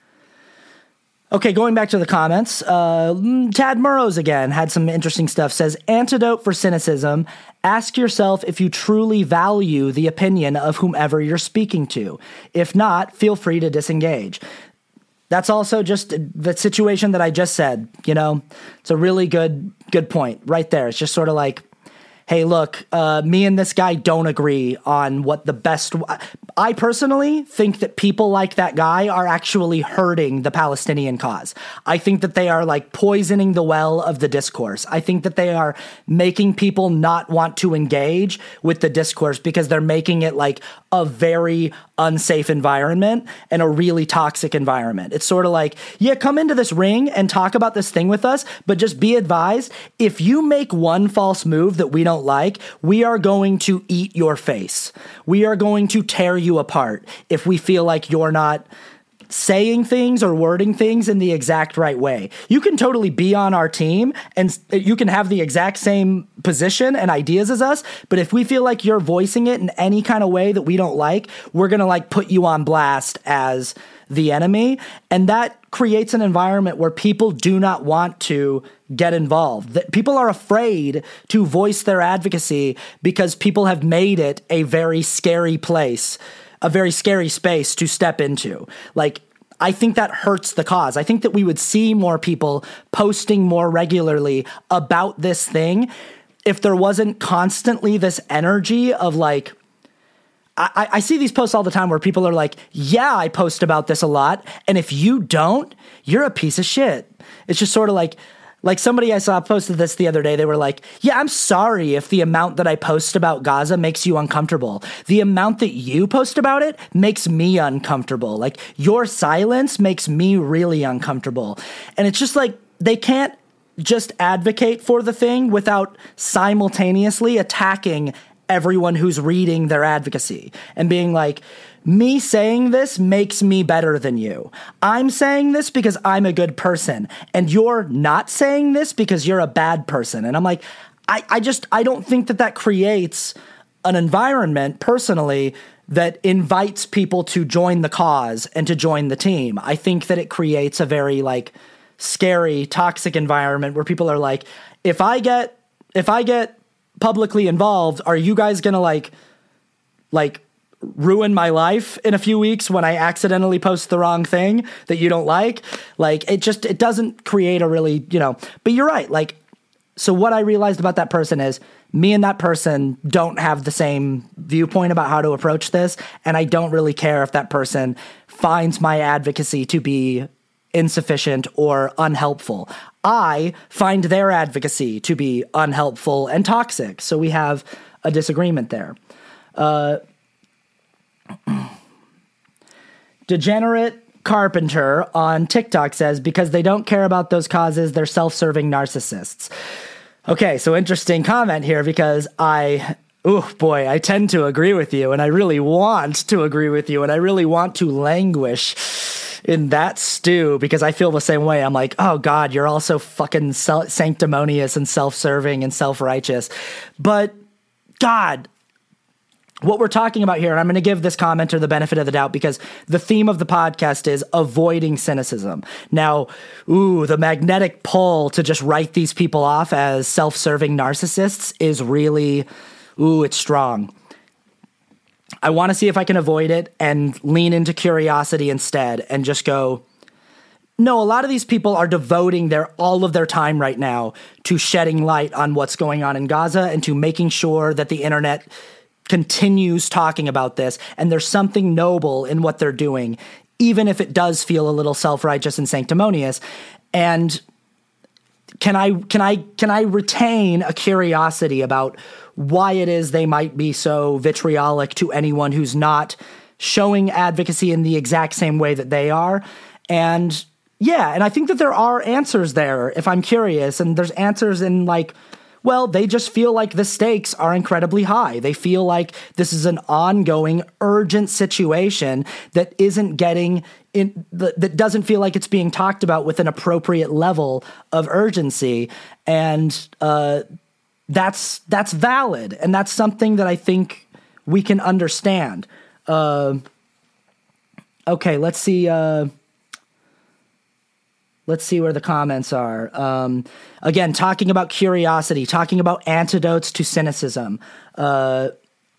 okay, going back to the comments, uh, Tad Murrows again had some interesting stuff. Says, antidote for cynicism, ask yourself if you truly value the opinion of whomever you're speaking to. If not, feel free to disengage. That's also just the situation that I just said, you know, it's a really good, good point right there. It's just sort of like, hey, look, uh, me and this guy don't agree on what the best... W- I personally think that people like that guy are actually hurting the Palestinian cause. I think that they are like poisoning the well of the discourse. I think that they are making people not want to engage with the discourse because they're making it like a very unsafe environment and a really toxic environment. It's sort of like, yeah, come into this ring and talk about this thing with us, but just be advised, if you make one false move that we don't like, we are going to eat your face. We are going to tear you apart if we feel like you're not saying things or wording things in the exact right way. You can totally be on our team and you can have the exact same position and ideas as us, but if we feel like you're voicing it in any kind of way that we don't like, we're going to like put you on blast as the enemy. And that creates an environment where people do not want to get involved. That people are afraid to voice their advocacy because people have made it a very scary place, a very scary space to step into. Like, I think that hurts the cause. I think that we would see more people posting more regularly about this thing if there wasn't constantly this energy of like, I, I see these posts all the time where people are like, yeah, I post about this a lot. And if you don't, you're a piece of shit. It's just sort of like, like somebody I saw posted this the other day. They were like, yeah, I'm sorry if the amount that I post about Gaza makes you uncomfortable. The amount that you post about it makes me uncomfortable. Like, your silence makes me really uncomfortable. And it's just like, they can't just advocate for the thing without simultaneously attacking everyone who's reading their advocacy and being like, me saying this makes me better than you. I'm saying this because I'm a good person, and you're not saying this because you're a bad person. And I'm like, I, I just, I don't think that that creates an environment, personally, that invites people to join the cause and to join the team. I think that it creates a very, like, scary, toxic environment where people are like, if I get, if I get, publicly involved, are you guys gonna like like ruin my life in a few weeks when I accidentally post the wrong thing that you don't like? Like, it just, it doesn't create a really, you know, but you're right. Like, so what I realized about that person is me and that person don't have the same viewpoint about how to approach this, and I don't really care if that person finds my advocacy to be insufficient or unhelpful. I find their advocacy to be unhelpful and toxic. So we have a disagreement there. Uh, Degenerate Carpenter on TikTok says, because they don't care about those causes, they're self-serving narcissists. Okay, so interesting comment here, because I, oh boy, I tend to agree with you, and I really want to agree with you, and I really want to languish in that stew, because I feel the same way. I'm like, oh God, you're all so fucking self- sanctimonious and self-serving and self-righteous. But God, what we're talking about here, and I'm going to give this commenter the benefit of the doubt, because the theme of the podcast is avoiding cynicism. Now, ooh, the magnetic pull to just write these people off as self-serving narcissists is really, ooh, it's strong. I want to see if I can avoid it and lean into curiosity instead and just go, no, a lot of these people are devoting their all of their time right now to shedding light on what's going on in Gaza and to making sure that the internet continues talking about this, and there's something noble in what they're doing, even if it does feel a little self-righteous and sanctimonious. And can I can I can I retain a curiosity about why it is they might be so vitriolic to anyone who's not showing advocacy in the exact same way that they are? And yeah, and I think that there are answers there if I'm curious, and there's answers in like, well, they just feel like the stakes are incredibly high. They feel like this is an ongoing, urgent situation that isn't getting in, that doesn't feel like it's being talked about with an appropriate level of urgency. And uh, that's that's valid. And that's something that I think we can understand. Uh, okay, let's see. Uh, Let's see where the comments are. Um, again, talking about curiosity, talking about antidotes to cynicism. Uh,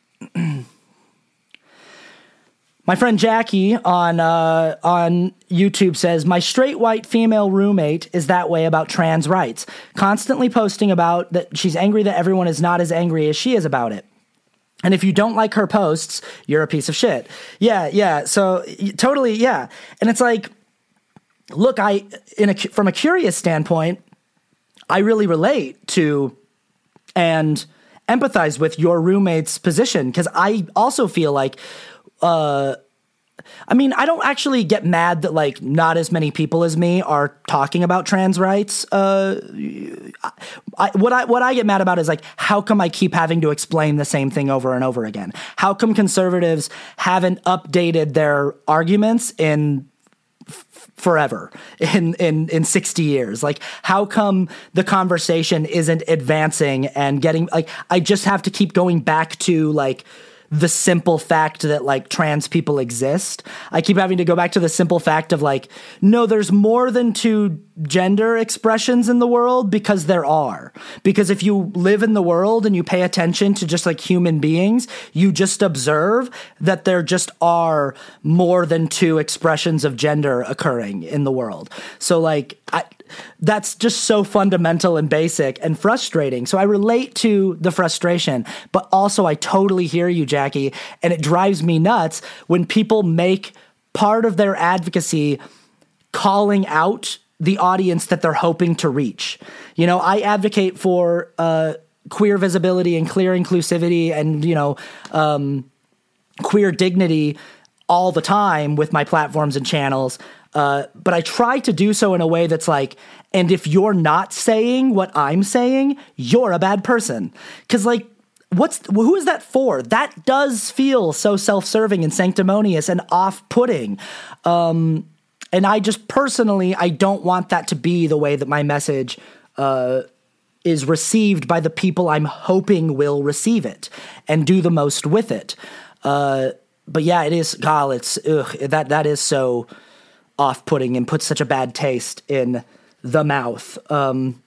my friend Jackie on uh, on YouTube says, my straight white female roommate is that way about trans rights, constantly posting about that she's angry that everyone is not as angry as she is about it. And if you don't like her posts, you're a piece of shit. Yeah, yeah. So totally, yeah. And it's like, look, I in a from a curious standpoint, I really relate to and empathize with your roommate's position, because I also feel like, uh, I mean, I don't actually get mad that like not as many people as me are talking about trans rights. Uh, I, what I what I get mad about is like, how come I keep having to explain the same thing over and over again? How come conservatives haven't updated their arguments in forever in, in, in sixty years? Like, how come the conversation isn't advancing and getting like, I just have to keep going back to like the simple fact that like trans people exist. I keep having to go back to the simple fact of like, no, there's more than two gender expressions in the world, because there are. Because if you live in the world and you pay attention to just like human beings, you just observe that there just are more than two expressions of gender occurring in the world. So like, I, that's just so fundamental and basic and frustrating. So I relate to the frustration, but also I totally hear you, Jackie, and it drives me nuts when people make part of their advocacy calling out the audience that they're hoping to reach. You know, I advocate for uh, queer visibility and clear inclusivity and, you know, um, queer dignity all the time with my platforms and channels. Uh, but I try to do so in a way that's like, and if you're not saying what I'm saying, you're a bad person. Because like, what's who is that for? That does feel so self-serving and sanctimonious and off-putting. Um, and I just personally, I don't want that to be the way that my message uh, is received by the people I'm hoping will receive it and do the most with it. Uh, but yeah, it is, God, it's, ugh, that that is so off-putting and puts such a bad taste in the mouth. Um,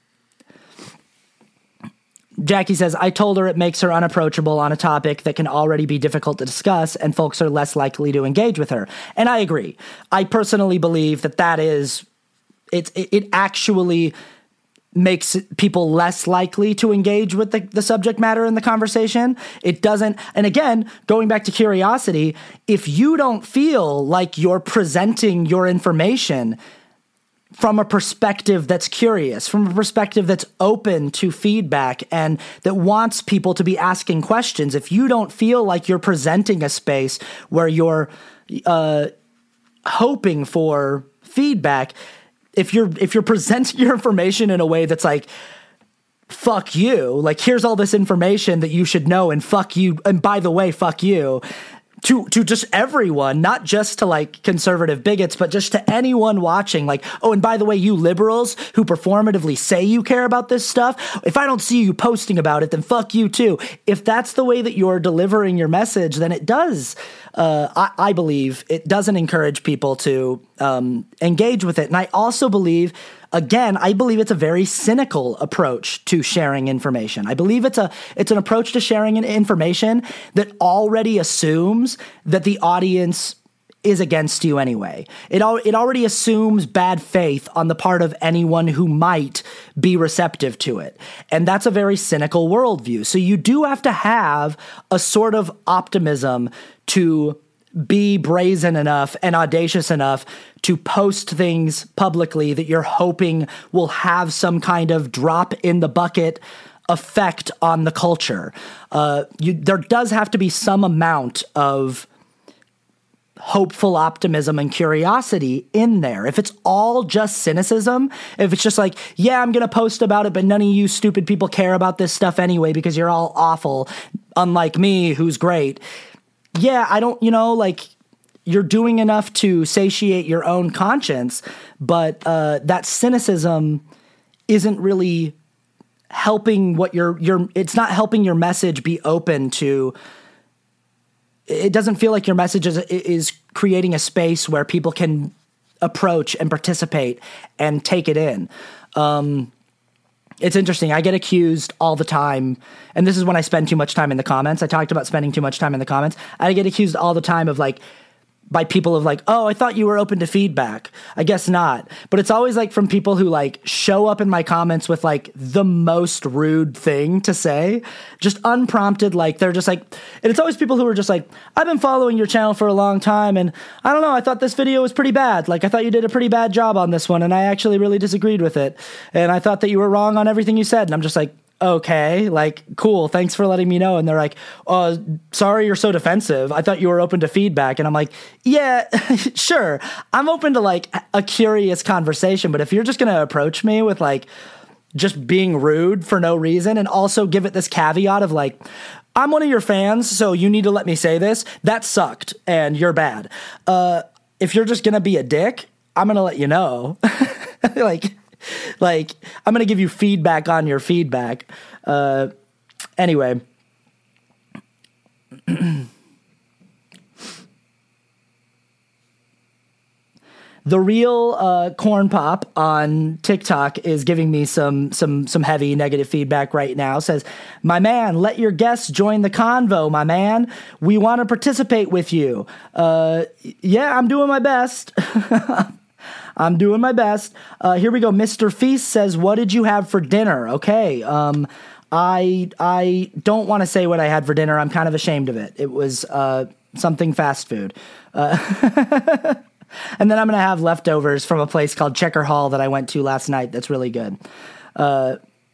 Jackie says, I told her it makes her unapproachable on a topic that can already be difficult to discuss, and folks are less likely to engage with her. And I agree. I personally believe that that is, it, it actually makes people less likely to engage with the, the subject matter in the conversation. It doesn't, and again, going back to curiosity, if you don't feel like you're presenting your information from a perspective that's curious, from a perspective that's open to feedback and that wants people to be asking questions, if you don't feel like you're presenting a space where you're uh, hoping for feedback, if you're if you're presenting your information in a way that's like, fuck you, like here's all this information that you should know, and fuck you, and by the way, fuck you, to to just everyone, not just to like conservative bigots, but just to anyone watching, like, oh, and by the way, you liberals who performatively say you care about this stuff, if I don't see you posting about it, then fuck you too. If that's the way that you're delivering your message, then it does, uh, I, I believe, it doesn't encourage people to um, engage with it. And I also believe, again, I believe it's a very cynical approach to sharing information. I believe it's a it's an approach to sharing information that already assumes that the audience is against you anyway. It al- it already assumes bad faith on the part of anyone who might be receptive to it. And that's a very cynical worldview. So you do have to have a sort of optimism to be brazen enough and audacious enough to post things publicly that you're hoping will have some kind of drop in the bucket effect on the culture. Uh, you, there does have to be some amount of hopeful optimism and curiosity in there. If it's all just cynicism, if it's just like, yeah, I'm going to post about it, but none of you stupid people care about this stuff anyway because you're all awful, unlike me, who's great. Yeah, I don't, you know, like, you're doing enough to satiate your own conscience, but uh, that cynicism isn't really helping what your your. It's not helping your message be open to. It doesn't feel like your message is is creating a space where people can approach and participate and take it in. Um, It's interesting. I get accused all the time, and this is when I spend too much time in the comments. I talked about spending too much time in the comments. I get accused all the time of like, by people of like, oh, I thought you were open to feedback. I guess not. But it's always like from people who like show up in my comments with like the most rude thing to say, just unprompted. Like they're just like, and it's always people who are just like, I've been following your channel for a long time, and I don't know, I thought this video was pretty bad. Like I thought you did a pretty bad job on this one, and I actually really disagreed with it. And I thought that you were wrong on everything you said. And I'm just like, okay, like, cool, thanks for letting me know. And they're like, oh, sorry you're so defensive. I thought you were open to feedback. And I'm like, yeah, sure. I'm open to like a curious conversation, but if you're just going to approach me with like just being rude for no reason, and also give it this caveat of like, I'm one of your fans, so you need to let me say this, that sucked and you're bad. Uh, if you're just going to be a dick, I'm going to let you know. like, Like, I'm going to give you feedback on your feedback. Uh, anyway. The real uh, corn pop on TikTok is giving me some some some heavy negative feedback right now. Says, my man, let your guests join the convo, my man. We want to participate with you. Uh, yeah, I'm doing my best. I'm doing my best. Uh, here we go. Mister Feast says, what did you have for dinner? Okay. Um, I I don't want to say what I had for dinner. I'm kind of ashamed of it. It was uh, something fast food. Uh, and then I'm going to have leftovers from a place called Checker Hall that I went to last night. That's really good. Uh,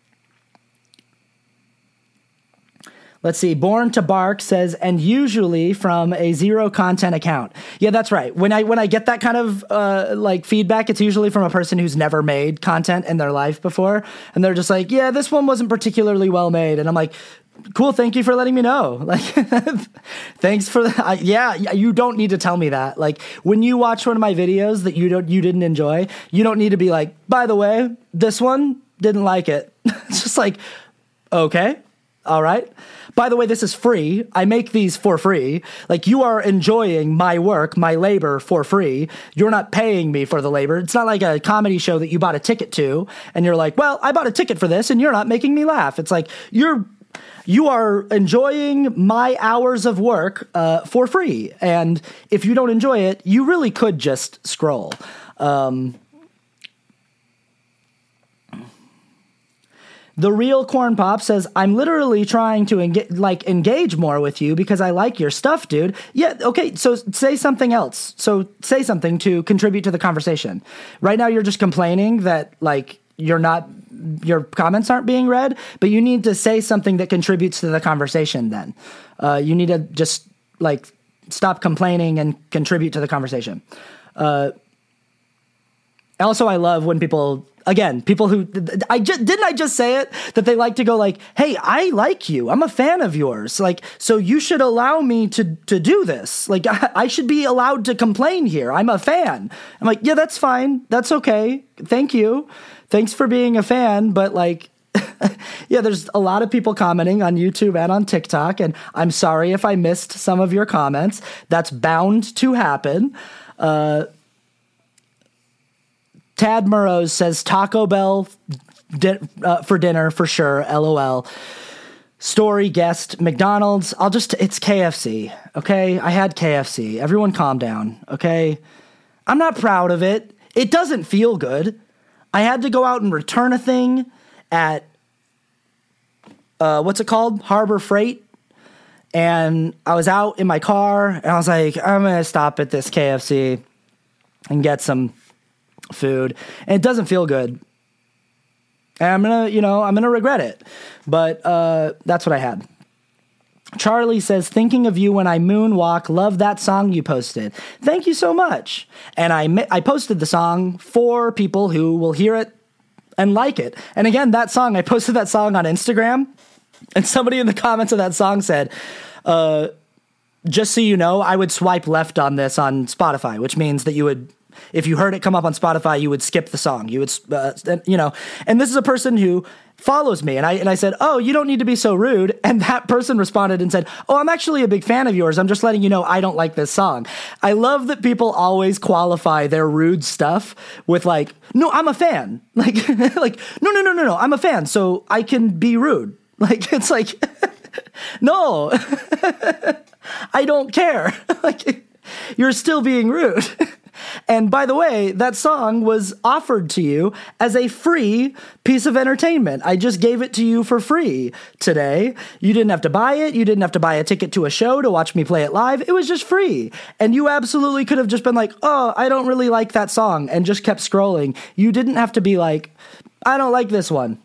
Let's see. Born to Bark says, and usually from a zero content account. Yeah, that's right. When I when I get that kind of uh, like feedback, it's usually from a person who's never made content in their life before, and they're just like, "Yeah, this one wasn't particularly well made," and I'm like, "Cool, thank you for letting me know." Like, thanks for that. I, yeah, you don't need to tell me that. Like, when you watch one of my videos that you don't you didn't enjoy, you don't need to be like, "By the way, this one didn't like it." It's just like, okay, all right. By the way, this is free. I make these for free. Like, you are enjoying my work, my labor for free. You're not paying me for the labor. It's not like a comedy show that you bought a ticket to and you're like, well, I bought a ticket for this and you're not making me laugh. It's like, you're, you are enjoying my hours of work uh, for free. And if you don't enjoy it, you really could just scroll. Um, The real Corn Pop says, I'm literally trying to enga- like engage more with you because I like your stuff, dude. Yeah, okay, so say something else. So say something to contribute to the conversation. Right now you're just complaining that like you're not, your comments aren't being read, but you need to say something that contributes to the conversation then. Uh, you need to just like stop complaining and contribute to the conversation. Uh, also, I love when people, again, people who, I just, didn't I just say it? That they like to go like, hey, I like you. I'm a fan of yours. Like, so you should allow me to, to do this. Like, I, I should be allowed to complain here. I'm a fan. I'm like, yeah, that's fine. That's okay. Thank you. Thanks for being a fan. But like, yeah, there's a lot of people commenting on YouTube and on TikTok. And I'm sorry if I missed some of your comments. That's bound to happen. Uh, Tad Murrows says Taco Bell di- uh, for dinner for sure. LOL. Story guest McDonald's. I'll just, it's K F C. Okay. I had K F C. Everyone calm down. Okay. I'm not proud of it. It doesn't feel good. I had to go out and return a thing at, uh, what's it called? Harbor Freight. And I was out in my car and I was like, I'm going to stop at this K F C and get some food, and it doesn't feel good, and I'm gonna, you know, I'm gonna regret it, but uh, that's what I had. Charlie says, thinking of you when I moonwalk, love that song you posted. Thank you so much. And I I posted the song for people who will hear it and like it. And again, that song, I posted that song on Instagram, and somebody in the comments of that song said, uh, just so you know, I would swipe left on this on Spotify, which means that you would, if you heard it come up on Spotify, you would skip the song. You would, uh, you know, and this is a person who follows me. And I, and I said, oh, you don't need to be so rude. And that person responded and said, oh, I'm actually a big fan of yours. I'm just letting you know I don't like this song. I love that people always qualify their rude stuff with like, no, I'm a fan. Like, like, no, no, no, no, no. I'm a fan. So I can be rude. Like, it's like, no, I don't care. Like, you're still being rude. And by the way, that song was offered to you as a free piece of entertainment. I just gave it to you for free today. You didn't have to buy it. You didn't have to buy a ticket to a show to watch me play it live. It was just free. And you absolutely could have just been like, oh, I don't really like that song, and just kept scrolling. You didn't have to be like, I don't like this one.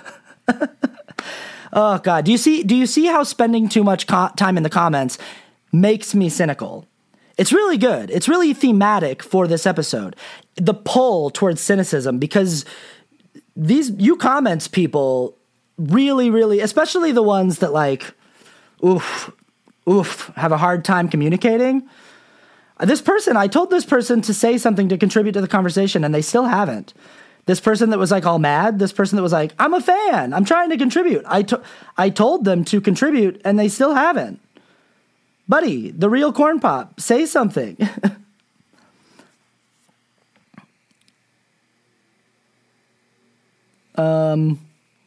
Oh, God. Do you see, do you see how spending too much co- time in the comments makes me cynical? It's really good. It's really thematic for this episode. The pull towards cynicism, because these, you comments people really, really, especially the ones that like, oof, oof, have a hard time communicating. This person, I told this person to say something to contribute to the conversation, and they still haven't. This person that was like all mad, this person that was like, I'm a fan, I'm trying to contribute. I, to- I told them to contribute, and they still haven't. Buddy, the real corn pop, say something. um,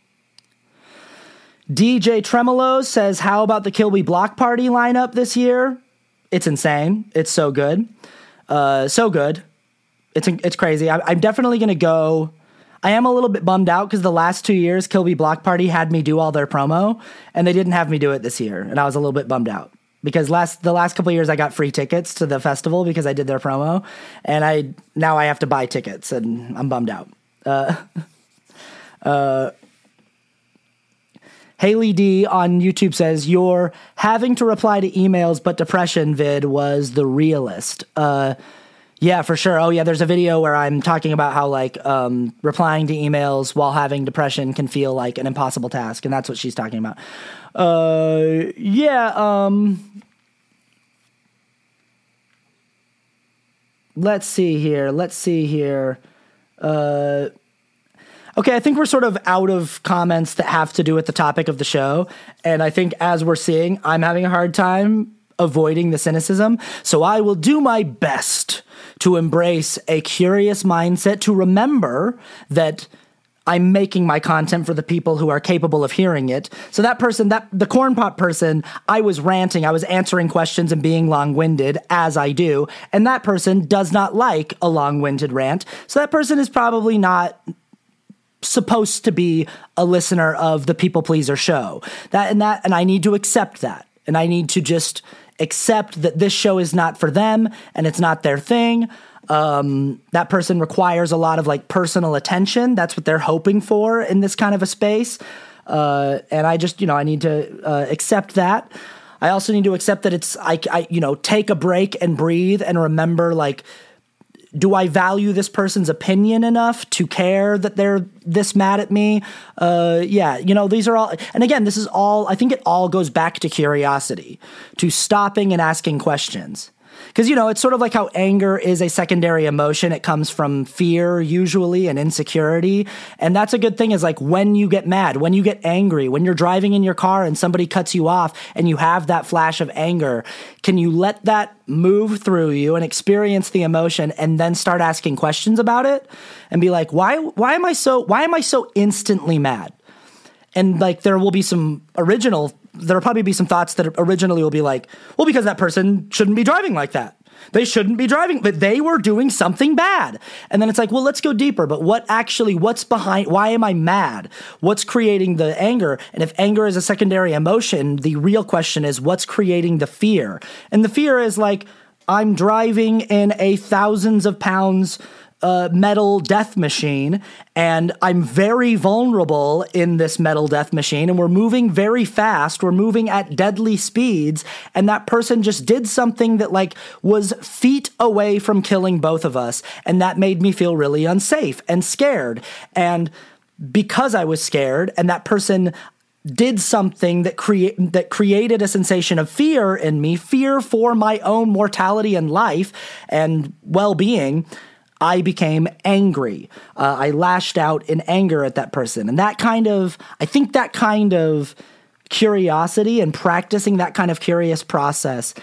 D J Tremolo says, how about the Kilby Block Party lineup this year? It's insane. It's so good. Uh, so good. It's it's crazy. I, I'm definitely going to go. I am a little bit bummed out because the last two years, Kilby Block Party had me do all their promo, and they didn't have me do it this year, and I was a little bit bummed out. Because last the last couple of years I got free tickets to the festival because I did their promo, and I now I have to buy tickets, and I'm bummed out. Uh, uh, Haley D on YouTube says, your having to reply to emails but depression vid was the realest. Uh, yeah, for sure. Oh yeah, there's a video where I'm talking about how like um, replying to emails while having depression can feel like an impossible task, and that's what she's talking about. Uh, yeah, um, let's see here. Let's see here. Uh, okay. I think we're sort of out of comments that have to do with the topic of the show. And I think as we're seeing, I'm having a hard time avoiding the cynicism. So I will do my best to embrace a curious mindset, to remember that I'm making my content for the people who are capable of hearing it. So that person, that the corn pop person, I was ranting, I was answering questions and being long-winded, as I do. And that person does not like a long-winded rant. So that person is probably not supposed to be a listener of the People Pleaser show. That and that, and I need to accept that. And I need to just accept that this show is not for them and it's not their thing. Um, that person requires a lot of like personal attention. That's what they're hoping for in this kind of a space. Uh, and I just, you know, I need to uh, accept that. I also need to accept that it's, I, I, you know, take a break and breathe and remember like do I value this person's opinion enough to care that they're this mad at me? Uh, yeah, you know, these are all, and again, this is all, I think it all goes back to curiosity, to stopping and asking questions. Because, you know, it's sort of like how anger is a secondary emotion. It comes from fear, usually, and insecurity. And that's a good thing is like when you get mad, when you get angry, when you're driving in your car and somebody cuts you off and you have that flash of anger, can you let that move through you and experience the emotion and then start asking questions about it and be like, why, why am I so, why am I so instantly mad? And like, there will be some original there'll probably be some thoughts that originally will be like, well, because that person shouldn't be driving like that. They shouldn't be driving, but they were doing something bad. And then it's like, well, let's go deeper. But what actually, what's behind, why am I mad? What's creating the anger? And if anger is a secondary emotion, the real question is what's creating the fear? And the fear is like, I'm driving in a thousands of pounds Uh, metal death machine, and I'm very vulnerable in this metal death machine, and we're moving very fast. We're moving at deadly speeds, and that person just did something that like was feet away from killing both of us, and that made me feel really unsafe and scared. And because I was scared, and that person did something that create that created a sensation of fear in me, fear for my own mortality and life and well-being, I became angry. Uh, I lashed out in anger at that person. And that kind of, I think that kind of curiosity and practicing that kind of curious process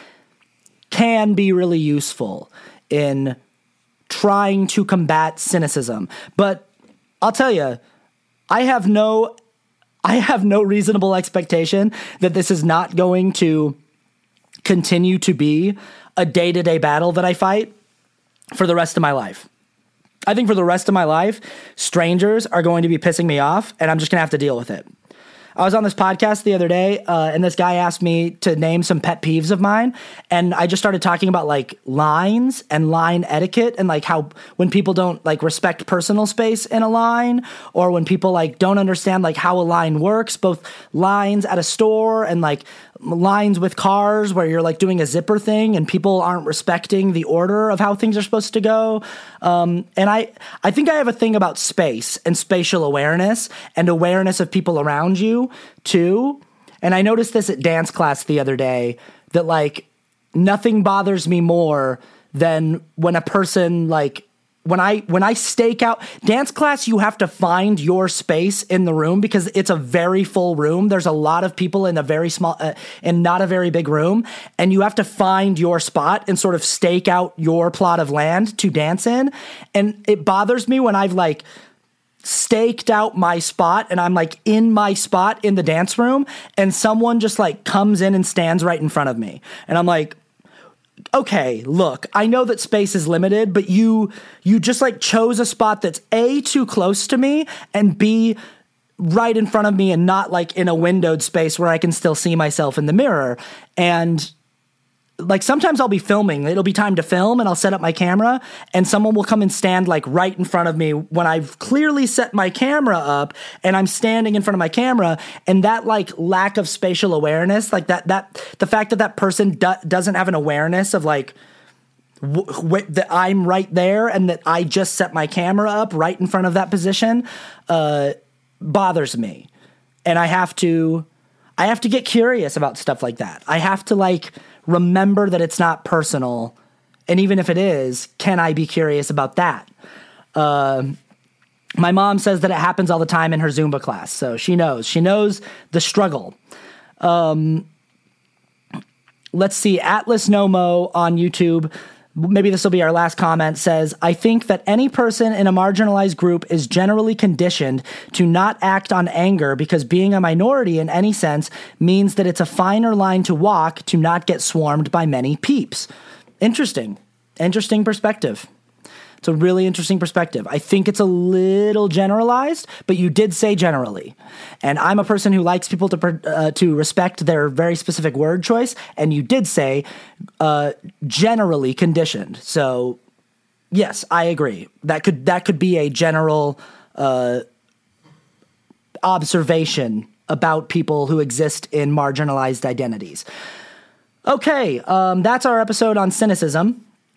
can be really useful in trying to combat cynicism. But I'll tell you, I have no, I have no reasonable expectation that this is not going to continue to be a day-to-day battle that I fight for the rest of my life. I think for the rest of my life, strangers are going to be pissing me off, and I'm just going to have to deal with it. I was on this podcast the other day, uh, and this guy asked me to name some pet peeves of mine, and I just started talking about like lines and line etiquette and like how when people don't like respect personal space in a line, or when people like don't understand like how a line works, both lines at a store and like lines with cars where you're like doing a zipper thing and people aren't respecting the order of how things are supposed to go. Um, and I, I think I have a thing about space and spatial awareness and awareness of people around you too. And I noticed this at dance class the other day that like nothing bothers me more than when a person like When I when I stake out dance class, you have to find your space in the room because it's a very full room. There's a lot of people in a very small uh, and not a very big room, and you have to find your spot and sort of stake out your plot of land to dance in. And it bothers me when I've like staked out my spot and I'm like in my spot in the dance room, and someone just like comes in and stands right in front of me, and I'm like, okay, look, I know that space is limited, but you you just like chose a spot that's A, too close to me, and B, right in front of me and not like in a windowed space where I can still see myself in the mirror. And like sometimes I'll be filming, it'll be time to film, and I'll set up my camera, and someone will come and stand like right in front of me when I've clearly set my camera up and I'm standing in front of my camera. And that like lack of spatial awareness, like that, that the fact that that person do- doesn't have an awareness of like w- w- that I'm right there and that I just set my camera up right in front of that position, uh, bothers me. And I have to, I have to get curious about stuff like that. I have to like remember that it's not personal. And even if it is, can I be curious about that? Uh, my mom says that it happens all the time in her Zumba class. So she knows, she knows the struggle. Um, let's see. Atlas Nomo on YouTube, maybe this will be our last comment, says, I think that any person in a marginalized group is generally conditioned to not act on anger because being a minority in any sense means that it's a finer line to walk to not get swarmed by many peeps. Interesting. Interesting perspective. It's a really interesting perspective. I think it's a little generalized, but you did say generally. And I'm a person who likes people to uh, to respect their very specific word choice, and you did say uh, generally conditioned. So, yes, I agree. That could that could be a general uh, observation about people who exist in marginalized identities. Okay, um, that's our episode on cynicism.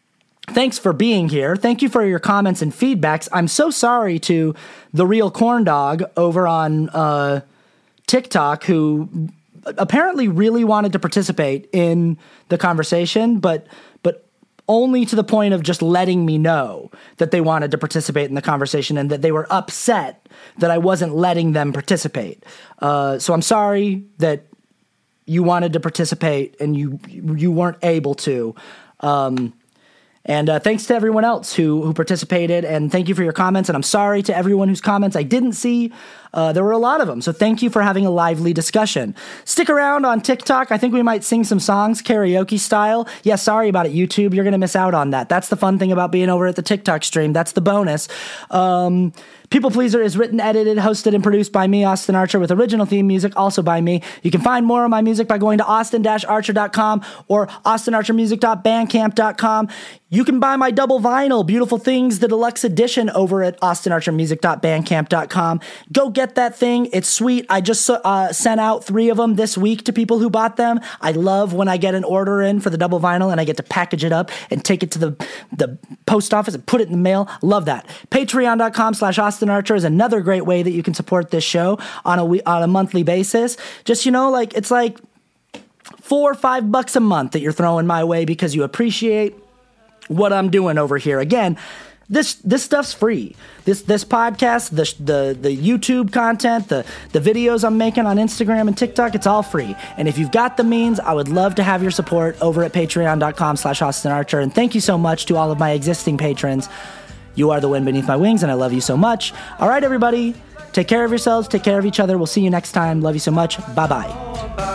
thanks for being here. Thank you for your comments and feedbacks. I'm so sorry to the real corn dog over on uh, TikTok who apparently really wanted to participate in the conversation, but but only to the point of just letting me know that they wanted to participate in the conversation and that they were upset that I wasn't letting them participate. Uh, so I'm sorry that you wanted to participate and you you weren't able to. Um, and uh, thanks to everyone else who who participated, and thank you for your comments. And I'm sorry to everyone whose comments I didn't see. Uh, there were a lot of them, so thank you for having a lively discussion. Stick around on TikTok. I think we might sing some songs karaoke style. Yeah, sorry about it, YouTube. You're going to miss out on that. That's the fun thing about being over at the TikTok stream. That's the bonus. Um, People Pleaser is written, edited, hosted, and produced by me, Austin Archer, with original theme music also by me. You can find more of my music by going to austin archer dot com or austin archer music dot bandcamp dot com. You can buy my double vinyl, Beautiful Things, the deluxe edition, over at austin archer music dot bandcamp dot com. Go get that thing. It's sweet. I just uh, sent out three of them this week to people who bought them. I love when I get an order in for the double vinyl and I get to package it up and take it to the, the post office and put it in the mail. Love that. Patreon dot com slash Austin Archer is another great way that you can support this show on a on a monthly basis. Just, you know, like it's like four or five bucks a month that you're throwing my way because you appreciate what I'm doing over here. Again, this this stuff's free. This this podcast, the the the YouTube content, the the videos I'm making on Instagram and TikTok, it's all free. And if you've got the means, I would love to have your support over at patreon dot com slash Austin Archer. And thank you so much to all of my existing patrons. You are the wind beneath my wings, and I love you so much. All right, everybody, take care of yourselves, take care of each other. We'll see you next time. Love you so much. Bye-bye.